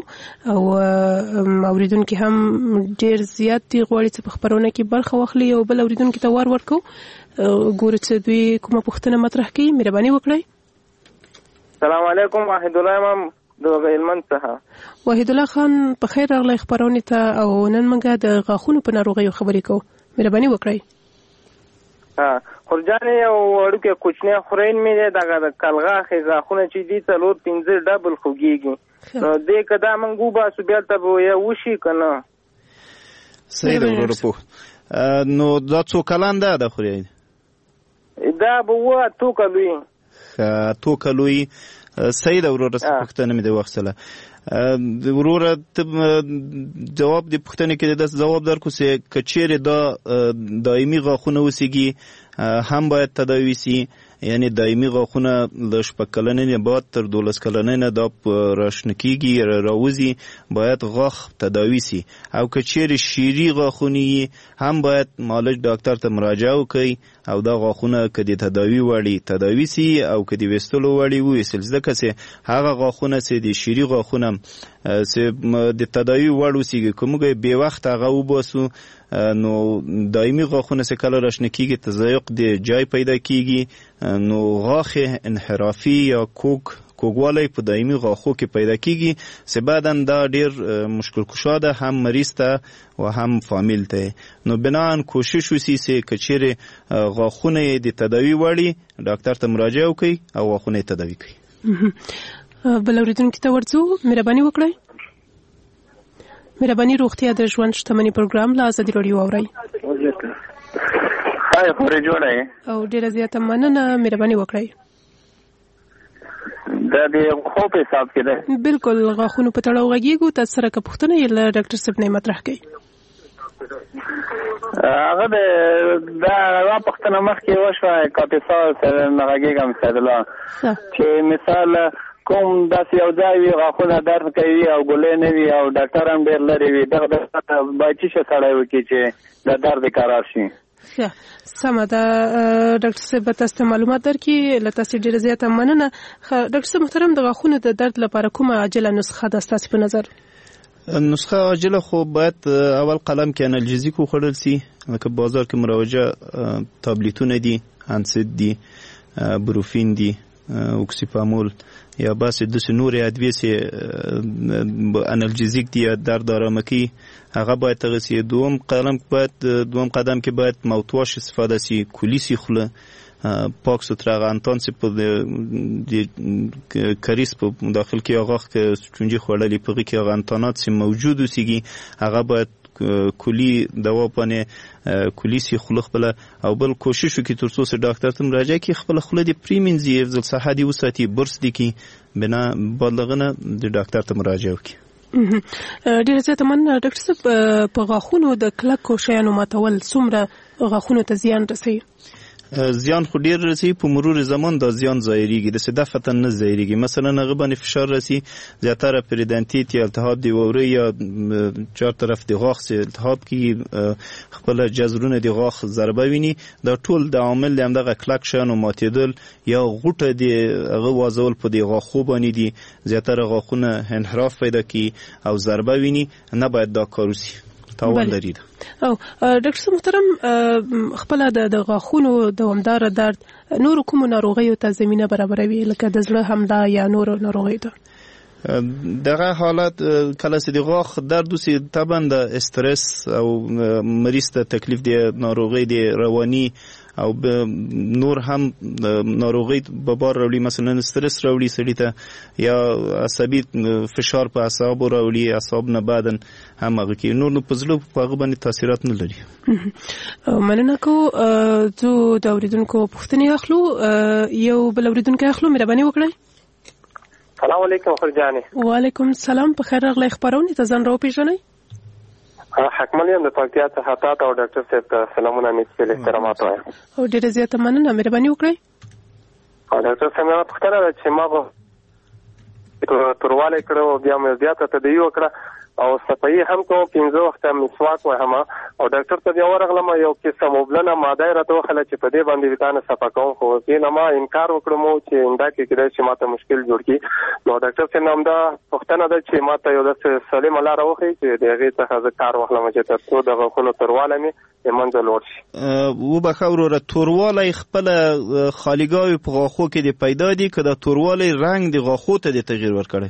او اوریدونکي هم ډېر زیات دي غواړي چې په خبرونه کې برخه واخلي او بل اوریدونکي ته وار ورکو. ګورو چې دوی کومه پوښتنه مطرح کوي. مهرباني وکړئ. السلام علیکم. وحید الله امام د هلمند څخه. وحید الله خان په خیر راغلی خبرونه ته او نن موږ د غاښونو په ناروغیو خبرې کوو. مهرباني وکړئ. خورجانې یو وړوکی کوچنی خورین مې دی دغه د کلغاښې غاښونه چې دي 4-5 ډبل خوږېږي نو دې که دا موږ وباسو بیا هلته به یا وشي که نه؟ صحیح ده وروره پوه. نو دا څو کلان ده د خورۍ؟ دا به 2 کلوي. 2 کلوي. صحیح ده وروره پوښتنه مې د وخصله وروره جواب د پوښتنې کې د جواب درکو چې که چیرې دا دایمي غاښونه وسیږي هم باید تداوي سي. یعنی دایمي غاښونه له 6 کلنۍ نه بعد تر 12 کلنۍ نه دا راشنه کېږي راوځي باید غاښ تداوي سي. او که چیرې شیري غاښونه هم باید معالج ډاکټر ته مراجعه وکړي او دا غاښونه که د تداوي وړي تداوي سي او که د ویستلو وړي وویستل. ځکه چې هغه غاښونه چې د شیري غاښونه چې د تداوي وړ وسیږي که موږ بې وخت هغه وباسو نو دایمي غاښونه چې کله راشنه کېږي تضایق د جای پیدا کېږي نو غاښ انحرافي یا کوږوالی په دایمي غاښو کې پیدا کېږي چې بعدا دا ډېر مشکل کشا ده هم مریض ته و هم فامیل ته. نو بناً کوشش وسي چې که چیرې غاښونه یې د تداوي وړي ډاکټر ته مراجعه وکړي او غاښونه یې تداوي کړي. بل اوریدونکي ته ورځو. مهرباني وکړئ. مهرباني روغتیا د ژوند شتمني پروګرام له ازادي راډیو اورئ. هاي خوري جوړه او ډیره زیاته مننه. مهرباني وکړئ. دا د خو په حساب کې ده. بالکل غاښونو په تړاو غږیږو. تاسو سره که پوښتنه یې له ډاکټر صاحب نه مطرح کړئ. هغه دا پوښتنه مخکې وشوه کاپیسا سره نه غږیږم سره چې مثال کوم داسې یو ځای وي غاښونه درد کوي او ګولۍ نه وي او ډاکټر هم ډېر لرې وي دغه باید څه شی سړی وکړي چې د درد قرار شي؟ سمه ده. ډاکټر صاحب تاسو ته معلومات درکړي. له تاسو ډېره زیاته مننه. ډاکټر صاحب محترم د غاښونو د درد لپاره کومه عاجله نسخه ده ستاسو په نظر؟ نسخه عاجله خو باید اول قلم کې انالجزیک وخوړل سي. لکه بازار کې مروجه تابلیتونه دي، انسید دي، بروفین دي، اوکسیپامول یا باسي د نورې ادویې سي انالجزیک دي درد آرامه کوي هغه باید تغذیه. دوم قدم کې باید ماوتواش استفاده سي، کولی سي خوله پاک ستره غانتان سي په د کریس په داخل کې هغه چونجي خوړلې په کې غانتانات سي موجود وسیږي هغه باید کلی دوا باندې کلی سي خوله خپل او بل کوشش وکړي تر څو چې ډاکټر ته مراجعه کړي خپل خوله د پریمینزي افضل صحه دی وساتي برس دي کی بنا بدلغنه د ډاکټر ته مراجعه وکړي. ډیره زیاته مننه ډاکټر صاحب. په غاښونو د کلکو شیانو ماتول څومره غاښونو ته زیان رسوي؟ زیان خو ډیر رسي په مرور زمان دا زیان ظاهريږي د صدفتا نه ظاهريږي. مثلا هغه باندې فشار رسي زیاتره پریدنتیت یا التهاب دی ووري یا چار طرف دی غاښ سي التهاب کی خپل جذرونه دی غاښ ضربه ویني دا ټول د عامل د همدغه کلک شانو ماتیدل یا غوټه دی هغه وازول په دی غاښو باندې دي زیاتره غاښونه انحراف پیدا کی او ضربه ویني نه باید دا کاروسی تاوان لري. او ډاکټر صاحب محترم خپل د غاښونو دوامدار درد نور کوم ناروغیو ته زمينه برابروي لکه د زړه حمله یا نور ناروغیو ته؟ دغه حالت کله چې د غاښ درد وسي طبعا د استرس او مریض ته تکلیف دی ناروغي دی رواني او نور هم ناروغي به بار راوړي مثلا استرس راوړي سړي ته یا عصبي فشار په اعصابو راوړي اعصاب نه بعدن هم هغه کې نور په زړه په هغه باندې تاثیرات نه لري. مننه کو زه د اوریدونکو پوښتنې اخلو. یو بل اوریدونکو اخلو. مهرباني وکړئ. سلام علیکم خورجانې. وعلیکم السلام. په خیر راغلی خبرونه ته ځان راوپېژنئ. حکمل یم د پکتیا څخه تاسو او ډاکټر صاحب ته سلامونه نیسل احترامات وایم. او ډیره زیاته مننه. مهرباني وکړئ. ډاکټر صاحب ما پوښتنه ده چې ما به تورواله کړو بیا مې زیاته تدوی وکړه او صفایي هم کوم 15 وخت مسواک وهم او ډاکټر ته بیا ورغلم یو قسم وبلنه ماده راته وخله چې په دې باندې وتانه صفا کوم خو نه ما انکار وکړم چې انده کې کېدای چې ماته مشکل جوړ کی نو ډاکټر څنګه هم دا پښتنه ده چې ماته یو د سلیم لار وخی چې دغه څخه کار واخلم چې تاسو دغه خلو ترواله می منځ لور شي و به خبره تورواله خپل خالیګاوي په غاخو کې دی پیدا دي کله تورواله رنگ دی غاخو ته د تغییر ورکړي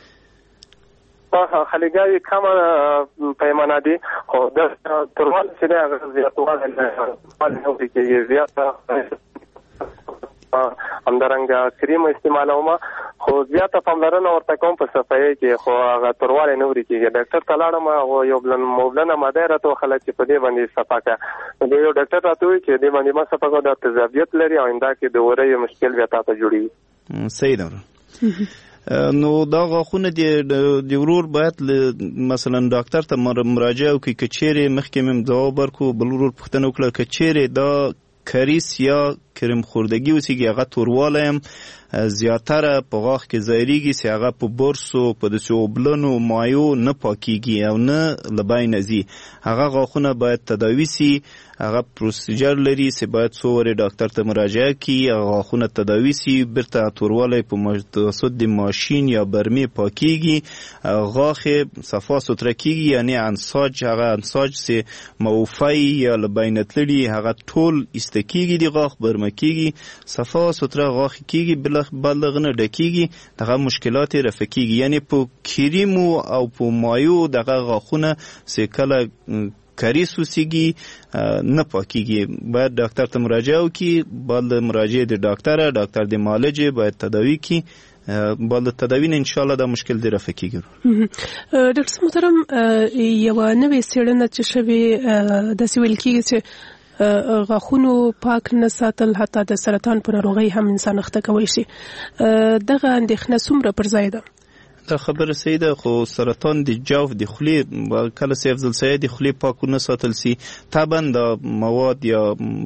خلیګاوي کومه پیمانه دي خو د ترواله چې د زیاتواله نه وي کې زیاته همدارنګه کریم استعمالوم خو زیاته پاملرنه ورته کوم په صفایي کې خو هغه ترواله نه وري کېږي ډاکټر ته لاړم او یو موبلنه ماده راته وخله چې په دې باندې صفا کړه نو یو ډاکټر راته وایي چې دې باندې ما صفا کوم د تذابیت لري او انده کې د وری مشکل بیا تاسو جوړي صحیح ده نو دا غاخونه د ورور باید مثلا ډاکټر ته مراجعه وکړي که چیرې مخکې مم ځواب ورکړو بل ورور پوښتنه وکړه که چیرې دا کریس یا کریم خوردگی اوسیږي هغه تورواله هم زیاتره په غاښ کې ظاهریږي چې هغه په برسو په داسې اوبلنو مایو نه پاکیږي او نه له بینه ځي هغه غاښونه باید تداوي سي هغه پروسیجر لري چې باید څو ورې ډاکټر ته مراجعه کړي هغه غاښونه تداوي سي بیرته توروالی په توسط د ماشین یا برمې پاکیږي غاښ صفا سوتره کیږي یعنی انساج هغه انساج چې موفی یا له بینه تللي هغه ټول ایسته کیږي د غاښ برمه کیږي صفا سوتره غاښ کیږي بلغ نه ډکیږي دغه مشکلات رفع کیږي یعنی په کریمو او په مایو دغه غاښونه چې کله کریس وسیږي نه پاکیږي باید ډاکټر ته مراجعه وکړي بعد مراجعه د ډاکټر د معالج باید تداوی کړي بعد تداوی نه ان شاء الله دا مشکل دی رفع کیږي ډاکټر محترم یو نوې څېړنه چې شوی د سویل کیږي چې غاښونو پاک نه ساتل حتی د سرطان په ناروغۍ هم انسان اخته کولی شي دغه اندېښنه څومره پر ځای ده دا خبره صحیح ده خو سرطان د جوف د خولې کله چې افضل سید د خولې پاک نه ساتل سي طبعا د مواد یا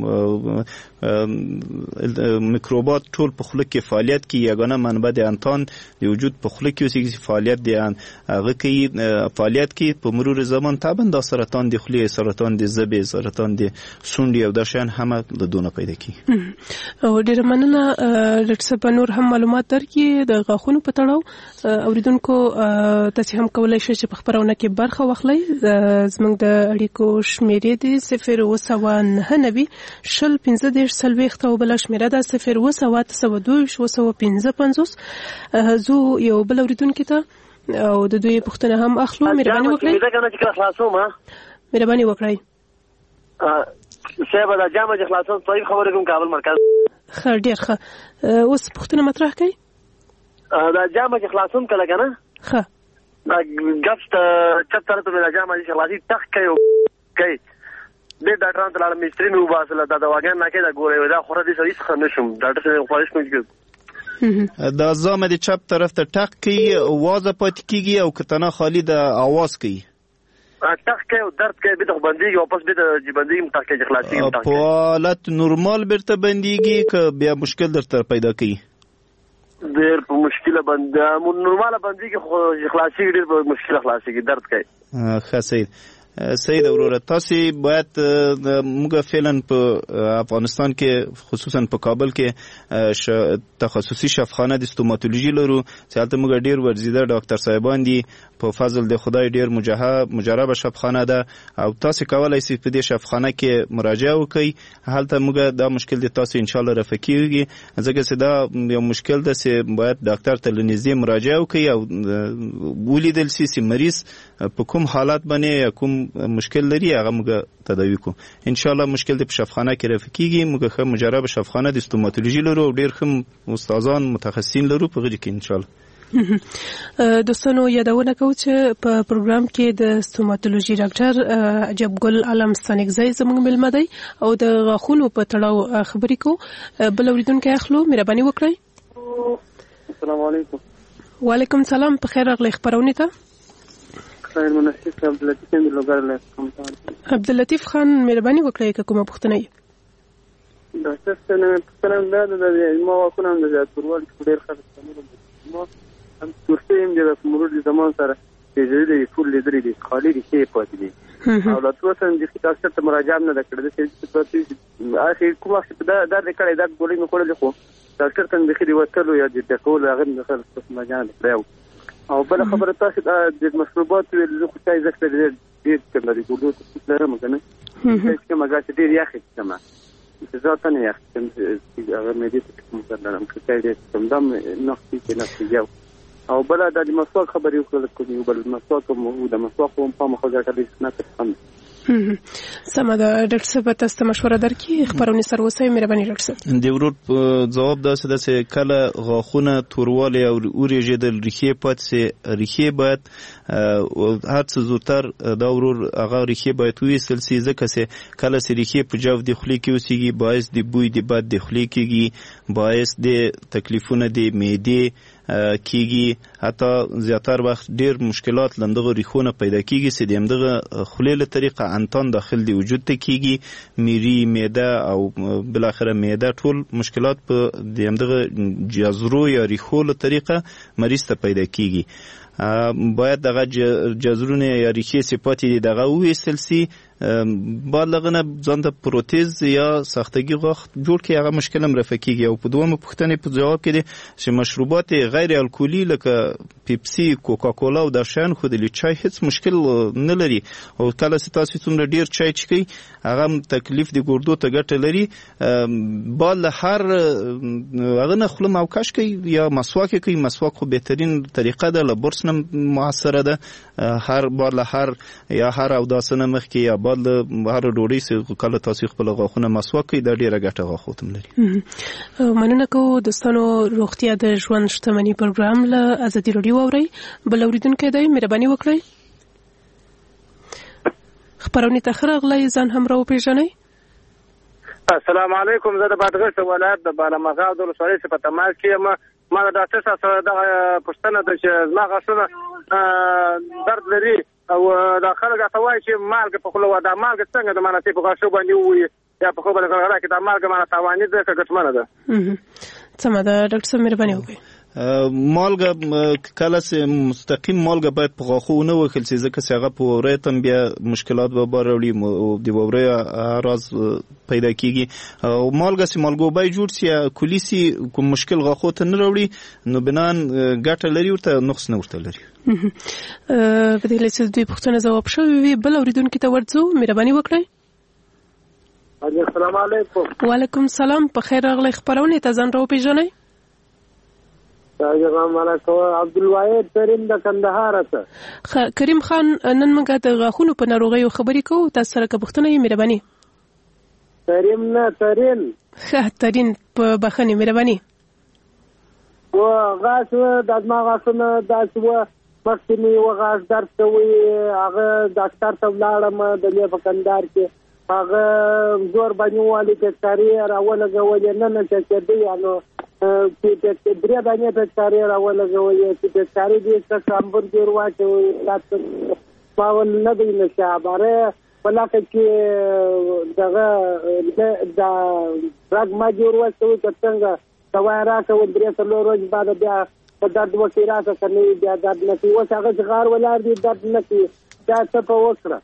میکروبات ټول په خوله کې فعالیت کوي یگانه منبع د انتان د وجود په خوله کې اوسېږي فعالیت دی هغه کوي فعالیت کوي په مرور زمان طبعا د سرطان د خولې سرطان د زبې سرطان د سونډې او دا شیان هم له دونه پیدا کوي او ډېره مننه ډاکټر صاحب نور هم معلومات درکړي د غاښونو په تړاو اوریدونکو تاسو هم کولای شئ چې په خبرونه کې برخه واخلئ زموږ د اړیکو شمیرې دي 019 شل 15 سلويخت او بل شمیره ده 01922 زو یو بل اوریدونکو ته او د دوی پوښتنه هم اخلو مهرباني وکړئ شابه دا جامع خلاصون طيب خبرې کوم کابل مرکز خیر ډیر ښه اوس پوښتنه مطرح کړئ دا جامع خلاصون کله کنه ښه دا ګفت چتر ته دا جامع خلاصي تخ کوي د ډاکټرانو ته لاړم مستری مې وباسله دا دواګان نه کې دا ګورې دا خوره دي سړي څخه نشم ډاکټر سره خواهش کوم دا زامه د چپ طرف ته ټک کوي وازه پاتې کیږي او کتنه خالی د आवाज کوي ټک کوي او درد کوي به بنديږي واپس به د بنديږي متکه خلاصي په حالت نورمال برته بنديږي که بیا مشکل درته پیدا کوي ډېر په مشکله بند نورماله بنديږي خو خلاصي ډېر په مشکله خلاصي درد کوي ښه سید وروره تاسو باید موږ فعلا په افغانستان کې خصوصا په کابل کې تخصصي شفاخانه د ستوماتولوژي لرو چې هلته موږ ډیر ورزیده ډاکټر صاحبان دي په فضل د خدای ډیر مجربه شفاخانه ده او تاسو کولای شئ په دې شفاخانه کې مراجعه وکړئ هلته موږ دا مشکل د تاسو ان شاء الله رفع کیږي ځکه چې دا یو مشکل ده چې باید ډاکټر ته لنږدې مراجعه وکړي او ولیدل شي چې مریض په کوم حالات باندې کوم مشکل لري هغه موږ تداوی کو ان شاء الله مشکل د شفاخانه کې رفع کیږي موږ خو مجربه شفاخانه د ستوماتولوژي لرو او ډیر خم استادان متخصصین لرو په غږ کې ان شاء الله دوستانو یادونه کوم چې په پروګرام کې د ستوماتولوژي ډاکټر عجب ګل عالم ستانګزی زموږ ملمه دی او د غاښونو په تړاو خبرې کو بل اوریدونکو اخلو مهرباني وکړئ السلام علیکم وعلیکم السلام په خیر راغلی خبرونه ته خیر مناسب عبداللطیف هم لوګر له عبداللطیف خان مهرباني وکړئ کومه پوښتنه یې ډاکټر څنګه پوښتنه ده ما واکونه هم د تورول ډېر خرڅ کوم ما هم تورته هم د مرور د زمان سره چې ټول لیدلې دي خالي دي شي پاتې دي او دا څه چې ډاکټر ته مراجعه نه کړې چې اخر کوم وخت دا کړي دا ګولې مې کولې خو ډاکټر ته د خېدي وتلو یا د ټکول هغه نه خلاص مراجعه کړو او بل خبره تاسو د مشروبات ویل خو ځای زکه ډېر کړل ګولو ته لرم کنه چې مګا چې ډېر یخ کما چې ځاته نه یخ چې هغه مې دې کوم څه لرم چې دې کوم دم نه کې یو او بل د مسواک خبرې وکړل کوي بل مسواک مو د مسواک په مخه ځکه نه څه سمه ده ډاکټر صاحب تاسو ته مشوره درکې خبرونه سره وسه مهرباني ډاکټر صاحب د ورور جواب داسې ده چې کله غاښونه تورواله او اوریجدل ریخي پاتې ریخي باید هر څه زوتر دا ورور هغه ریخي باید وېسل سي ځکه چې کله چې ریخي په جوف د خلی کې اوسېږي باعث د بوی د باد د خلی کېږي باعث د تکلیفونه د معدې کیږي حتی زیاتر وخت ډیر مشکلات لندغه ریخونه پیدا کیږي چې دغه خلیله طریقه انتان داخل دی وجود ته کیږي میری معده او بل اخره معده ټول مشکلات په دغه جزرو یا ریخوله طریقه مریض ته پیدا کیږي باید دغه جزرونه یا ریخي صفات دي دغه وېسل سي بالغنه ځان د پروتز یا ساختگی غاښ جوړ کې هغه مشکل هم رفع کیږي او په دومره پوښتنې په جواب کې دي چې مشروبات غیر الکولي لکه پیپسي کوکاکولا او د شان خو د چای هیڅ مشکل نه لري او کله چې تاسو څومره ډیر چای چکئ هغه تکلیف د ګردو ته ګټه لري بال هر هغه نه خلم او کاش کوي یا مسواک کوي مسواک خو بهترین طریقه ده لبرس نه موثره ده هر بال هر یا هر او داسنه مخ کې یا بال هر ډوډۍ چې کله تاسو خپل غاښونه مسواک کوي دا ډیره ګټه غاښوتم لري مننه کوم دوستانو روغتیا د ژوند شتمنۍ پروګرام له ازادي رادیو اوري بل اوریدونکو دی مهرباني وکړئ خبرونه تخره غلای ځان هم راو پیژنئ السلام علیکم زه د بادغیس ولایت د بالامغا د ولسوالۍ په تماس کې ما د ډاکټر سره د پښتنه د چې زما غاښونه درد لري او دا خلک ته وایي چې مالګه په خلوه دا مالګه څنګه د مناسب په غاښو باندې وي یا په خو باندې غلا کې دا مالګه مانه تاواني ده که ګټمنه ده سمه ده ډاکټر صاحب مهرباني وکړئ مالګه کله چې مستقیم مالګه باید په غاښو نه وکړل شي ځکه چې هغه په وورۍ تم بیا مشکلات به راوړي او د وورۍ راز پیدا کیږي او مالګه چې مالګوبای جوړ شي کلی سي کوم مشکل غاښو ته نه راوړي نو بنان ګټه لري ورته نقص نه ورته لري په دې لسه دوی پښتنه جواب شوی وی بل اوریدونکو ته ورځو مهرباني وکړئ السلام علیکم وعلیکم السلام په خیر راغلی خبرونه ته ځان راو پیژنئ عبدالواحد کریم د کندهار څخه کریم خان نن موږ د غاښونو په ناروغیو خبرې کوو تاسو سره پوښتنه یې مهرباني کریم نه ترین ترین په بخښنې مهرباني و غاښ د ما غاښونه داسې و مخکې مې و غاښ درد کوي هغه ډاکټر ته ولاړم د لې په کندهار کې هغه زور باندې والي پکاري راولګولې نه چې کېدی نو چې درې باندې پکاري راولګولې چې پکاري دې څه همبرګر واچوي تاسو پاول نه دی نشه باره ولکه چې دغه دا راګ ما جوړ وسوي څنګه سوای راکو درې څلور ورځې بعد بیا په درد وکړي راځه کني بیا درد نه کوي اوس هغه ځغار ولار دي درد نه کوي دا څه په وکړه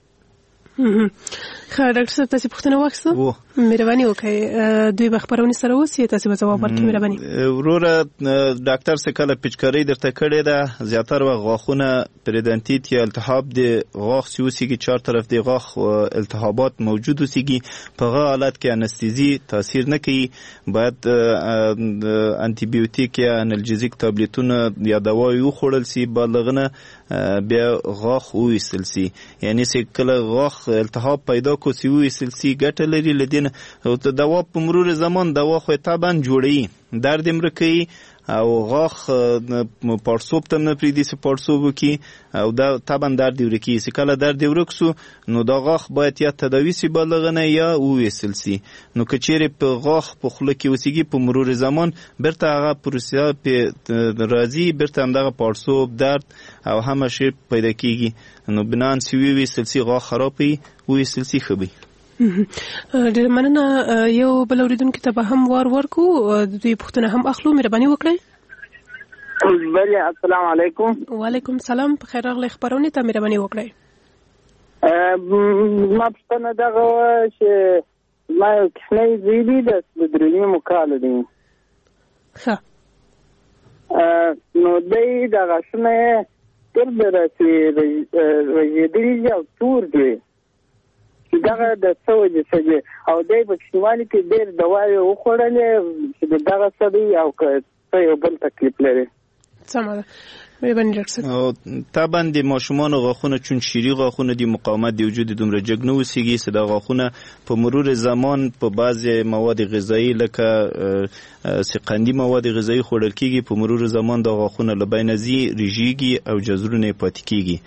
خا ډاکټر صاحب تاسو پوښتنه وکړه مهرباني وکړئ دوی به خبرونه سره وسی تاسو به جواب ورکړئ مهرباني وروره ډاکټر څه کله پچکاری درته کړی ده زیاتره غاښونه پریدنټیت یا التهاب د غاښ سیوسیږي چار طرف د غاښ التهابات موجود وسیږي په هغه حالت کې انستيزي تاثیر نه کوي باید انټي بیوټیک یا انالجیزیک ټابلیټونه یا دوايي وخوړل سي بالغنه بیا غاښ وېسل سي یعنی چې کله غاښ التهاب پیدا کو سی وېسل سي ګټه لري لدین او دوا په مرور زمان دوا خو تابان جوړي درد مرکي او غاښ پړسوب تم نه پریدي سي پړسوب کی او دا تابان درد ورکی سي کله درد ورکسو نو دا غاښ باید یا تداوی سي بالغنه یا وېسل سي نو کچېره په غاښ په خله کې وسیږي په مرور زمان برته هغه پروسه په راضي برته هم دغه پړسوب درد او همه شی پیدا کیږي نو بنان سی وېسل سي غاښ خرابي وېسل سي خبي ډېر مننه یو بل اوریدونکو ته به هم ورکو دوی پوښتنه هم اخلو مهرباني وکړئ بله السلام علیکم. وعلیکم سلام. په خیر راغلی خبرونه ته مهرباني وکړئ. ما پوښتنه دغه وه چې ما یو کوچنی زوی دی د 3 کالو دی. ښه نو دی د غاښونه یې تر درسې رژېدلي دي او تور دي چې دغه د څه وجې څه دي او دی په کوچنیوالي کې ډېر دواوې وخوړلې چې د دغه څه دی او که څه یو بل تکلیف لري. سمه ده. مهرباني ډاکټر صاحب. طبعا د ماشومانو غاښونه چون شیري غاښونه د مقاومت د وجود دومره جګ نه اوسېږي چې دا غاښونه په مرور زمان په بعضې مواد غذایي لکه سقندي مواد غذایي خوړل کېږي، په مرور زمان دا غاښونه له بینه ځي، ریږېږي او جذرونه یې پاتې کېږي.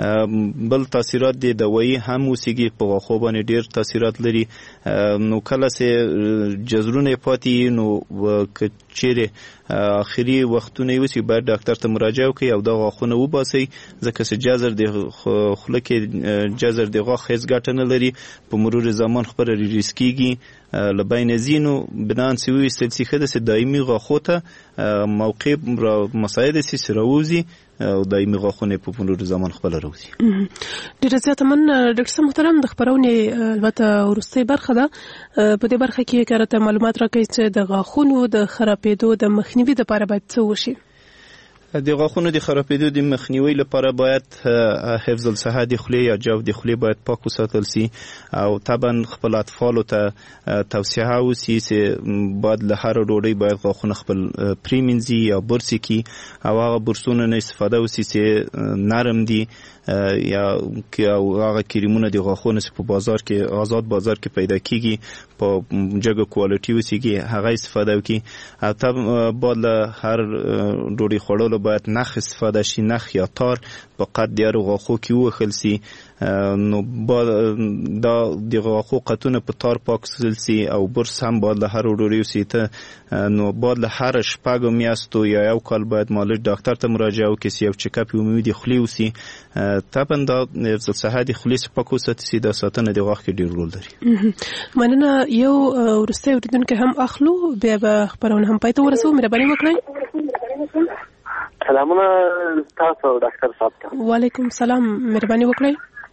بل تاثیرات د دوایي هم اوسېږي، په غاښو باندې ډېر تاثیرات لري. نو کله چې جذرونه یې پاتې نو که چیرې آخري وختونه یې اوسي باید ډاکټر ته مراجعه وکړي او دا غاښونه وباسئ، ځکه چې جذر د خوله کې جذر د غاښ هېڅ ګټه نه لري، په مرور زمان خپله ریلیز کېږي، له بینه ځي. نو بناً چې وویستل شي ښه ده چې دایمي غاښو ته موقع مساعده شي چې راوځي او دایمي غاښونه په مرور زمان خپله راوځي. ډېره زیاته مننه ډاکټر صاحب محترم. د خپرونې البته وروستۍ برخه ده، په دې برخه کې که راته معلومات راکړئ چې د غاښونو د خرابېدو د مخنیوي لپاره باید څه وشي؟ د غاښونو د خرابېدو د مخنیوي لپاره باید حفظ الصحه د خولې یا جو د خولې باید پاک وساتل سي او طبعا خپل اطفالو ته توصیه وسي چې باید له هر ډوډۍ باید غاښونه خپل پریمنځي یا برس کړي او هغه برسونه نه استفاده وسي چې نرم دي یا هغه کریمونه د غاښونو چې په بازار کې آزاد بازار کې پیدا کیږي په جګه کوالټي وسیږي هغه استفاده وکړي. او باید له هر ډوډۍ خوړلو باید نخ استفاده شي، نخ یا تار په قد د هرو غاښو کې ووهل سي. نو دا د غاښو قطونه په تار پاک سي او برس هم باید له هر ډوډۍ وسي. نو باید له هر 6 میاشتو یا یو کال باید مالش ډاکټر ته مراجعه وکړي چې یو چیکاپ عمومي د خولې وسي. طبعا دا حفظ الصحه د خولې څخه پاک وساتي چې دا ساتنه د غاښ کې ډېر رول لري. مننه. یو وروستی اورېدونکی هم اخلو، بیا به خپرونه هم پای ته ورسوو. مهرباني وکړئ. سلامونه تاسو ډاکټر صاحب ته. وعلیکم سلام. مهرباني وکړئ.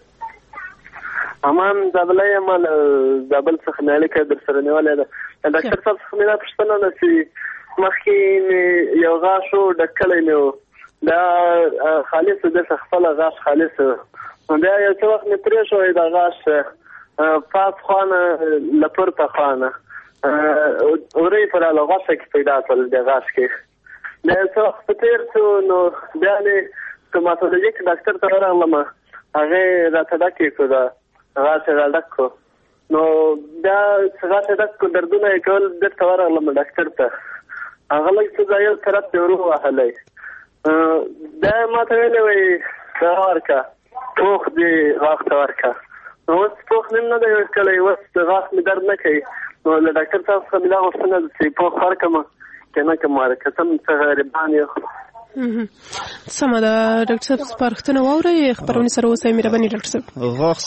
امان زابلای مال زابل څخه نه لیکه در سره نیولې ده. ډاکټر صاحب څخه مې پوښتنه ده چې مخکې یو غاښو ډکلی مې و، دا خالص د خپل غاښ خالص دا یو څه وخت مې پرې شوی دا غاښ پاس خانه لپورته خانه اورې پر له غاښ کې پیدا کړل د غاښ کې دا څه وخت تیر شو. نو بیا مې ستوماتولوژیک ډاکټر ته ورغلم، هغه راته ډکې کړو دا غاښ را ډک کړو. نو دا غاښ ډک کړو دردونه یې کول درته ورغلم ډاکټر ته، هغه لږ څه ځای یو طرف ته ورو وهلی. دا ماته ویلې وایي ورکه پوخ دې غاښ ته ورکه. نو اوس پوخ نیم نه دی ورکلی، اوس غاښ مې درد نه کوي. نو له ډاکټر صاحب څخه مې دا غوښتنه ده چې پوخ ورکړم که نه کړم ورکه سم څه غریبان یو. سمه ده ډاکټر صاحب، سپارښتنه واورئ، خپرونې سره اوسئ. مهرباني ډاکټر صاحب. غاښ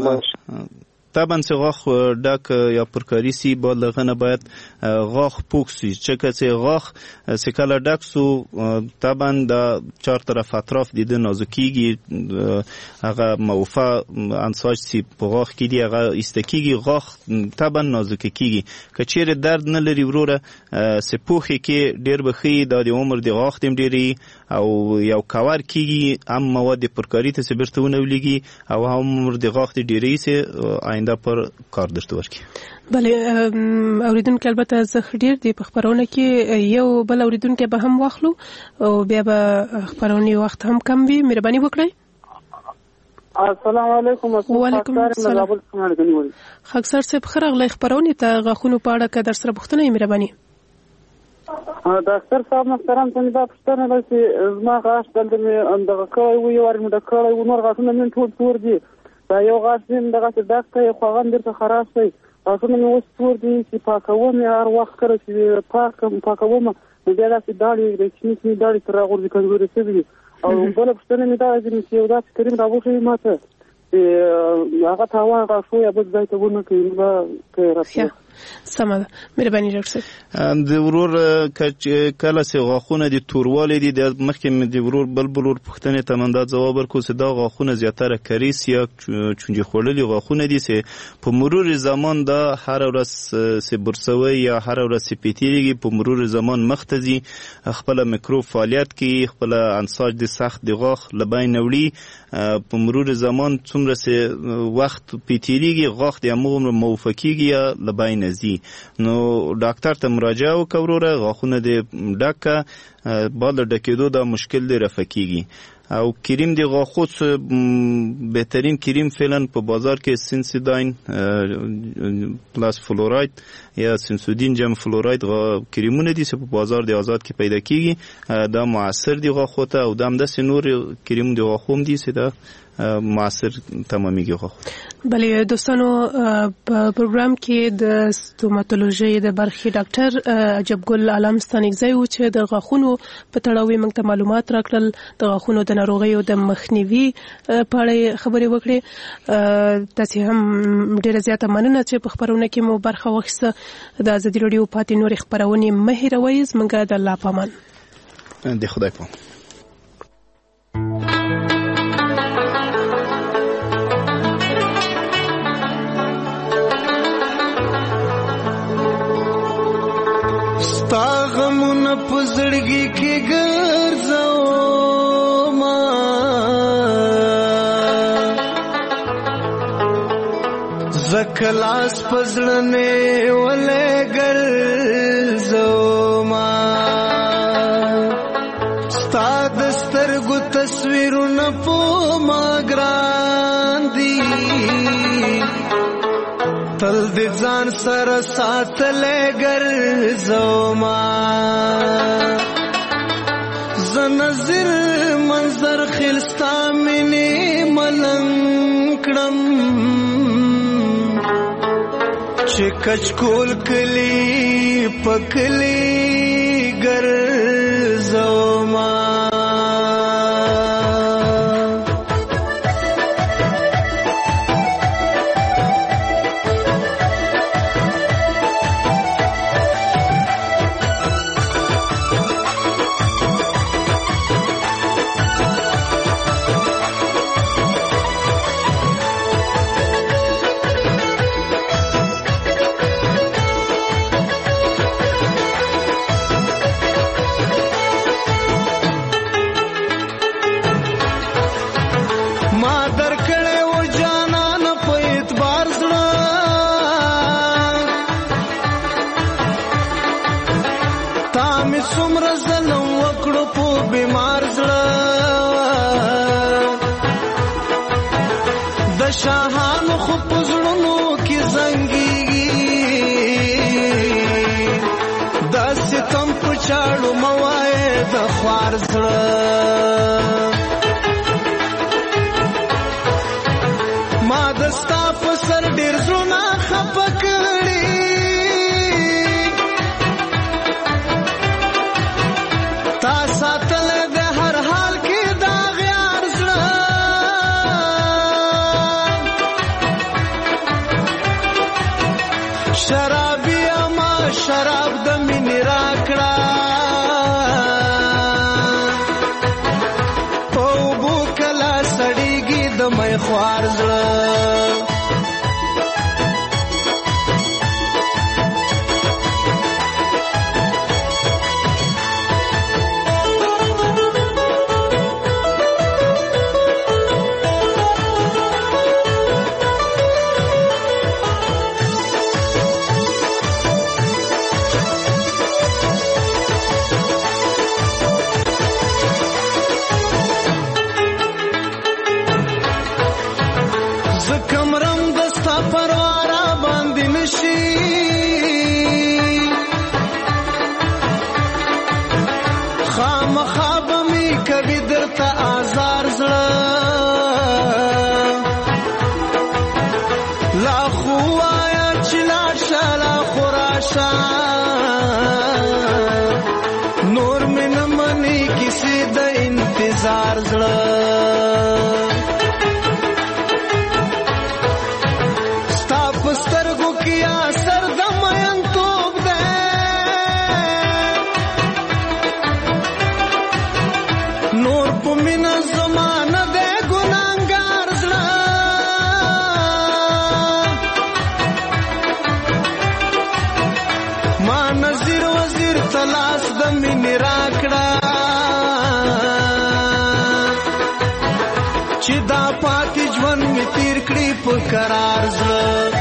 طبعا چې غاښ ډک یا پرکاري سي باید له هغه نه باید غاښ پوک سي، ځکه چې غاښ چې کله ډک سو طبعا د چار طرف اطراف د ده نازکېږي، هغه موفه انساج چې په غاښ کې دي هغه ایسته کېږي، غاښ طبعا نازکه کېږي. که چیرې درد نه لري وروره چې پوښې کې ډېر به ښه دا د عمر د غاښ دې ډېرې او یو کور کېږي هم مواد پرکاري ته چې بیرته ونولیږي او هم عمر د غاښ دې ډېرې چې آینده پر کار درته ورکړي. بله اوریدونکي البته زخ ډېر دی په خپرونه کې، یو بل اوریدونکي به هم واخلو او بیا به خپرونې وخت هم کم وي. مهرباني وکړئ. السلام علیکم. وعلیکم السلام. خاکسار صاحب ښه راغلی خپرونې ته. غاښونو په اړه که در سره پوښتنه یې مهرباني. ډاکټر صاحب محترم ته مې دا پوښتنه ده چې زما غاښ دلته مې دغه کړی و، یو وار مې ډک کړی و، نور غاښونه مې ټول تور دي. دا یو غاښ مې دغسې ډک کړی خو هغه هم بېرته خراب شوی. غاښونه مې اوس تور دي چې پاکوم یې هر وخت کله چې پاکوم نو بیا داسې داړې د چیني چیني داړې تر راغورځي کمزورې شوي دي. او بله پوښتنه مې دا ده چې یو داسې کریم راوښیي ما ته چې هغه تاوان غاښو یا بل ځای ته ونه کوي. نو دا که یې راته سمه ده مهرباني ډاکټر صاحب. د ورور کله چې غاښونه د توروالی دي د مخکې د ورور بل پوښتنې ته من دا ځواب ورکړو چې دا غاښونه زیاتره کریس یا چونجې خوړلي غاښونه دي چې په مرور زمان دا هر ورځ چې برسوي یا هر ورځ چې پیتېږي په مرور زمان مخ ته ځي خپله میکروب فعالیت کوي خپله انساج د سخت د غاښ له بینه وړي په مرور زمان څومره چې وخت پیتېږي غاښ د همغومره موفه کېږي یا له بینه ځي. نو ډاکټر ته مراجعه وکړه وروره غاښونه دې ډک کړه بعد له ډکېدو دا مشکل دی رفع کېږي. او کریم دی غاښو بهترین کریم فعلا په بازار کې سینسوداین پلاس فلوراید یا سینسودین جم فلوراید کریمونه دي چې په بازار د آزاد کې پیدا کېږي دا موثر دی غاښو ته او دا همداسې نور کریم دی غاښو هم دي چې دا موثر تمامیږي غاښو. بله دوستانو په پروګرام کې د ستوماتولوژي د برخې ډاکټر عجب ګل عالم ستانکزی و چې د غاښونو په تړاو موږ ته معلومات راکړل د غاښونو د ناروغیو د مخنیوي په اړه خبرې وکړې. تاسو هم ډیره زیاته مننه چې په خبرونه کې مو برخه واخیسته. د ازادي راډیو پاتې نورې خبرونې مه هېروئ. زموږ د الله په امان. د خدای په امان. ستا غمونه په زړګي کې ګرځوما زکلاس په زړه نه ولې ګرځوما ستا د سترګو تصویرونه په ما ګران دي تل دې ځان سره ساتلې ګرځوما زه نظر منظر خلستا مینې ملنګ کړم چې کچکول کلی پکلی ګرځوما شاهانو خو پزړونو کې زنګيږي دا ستم په چاړو موای د خوار زړه ما دستا په سر ډیر زړونه خپه کړي تا ساتل د هر حال کې دا غیار زړه شرابی اما شراب د مینې راکړه په اوبو کله سړیږي د مې خوار زړه نور من منی کسی د انتظار زړه ستا په سترګو کې اثر د لاس د مینې راکړه چې دا پاتې ژوند مې تیر کړي په قرار زړه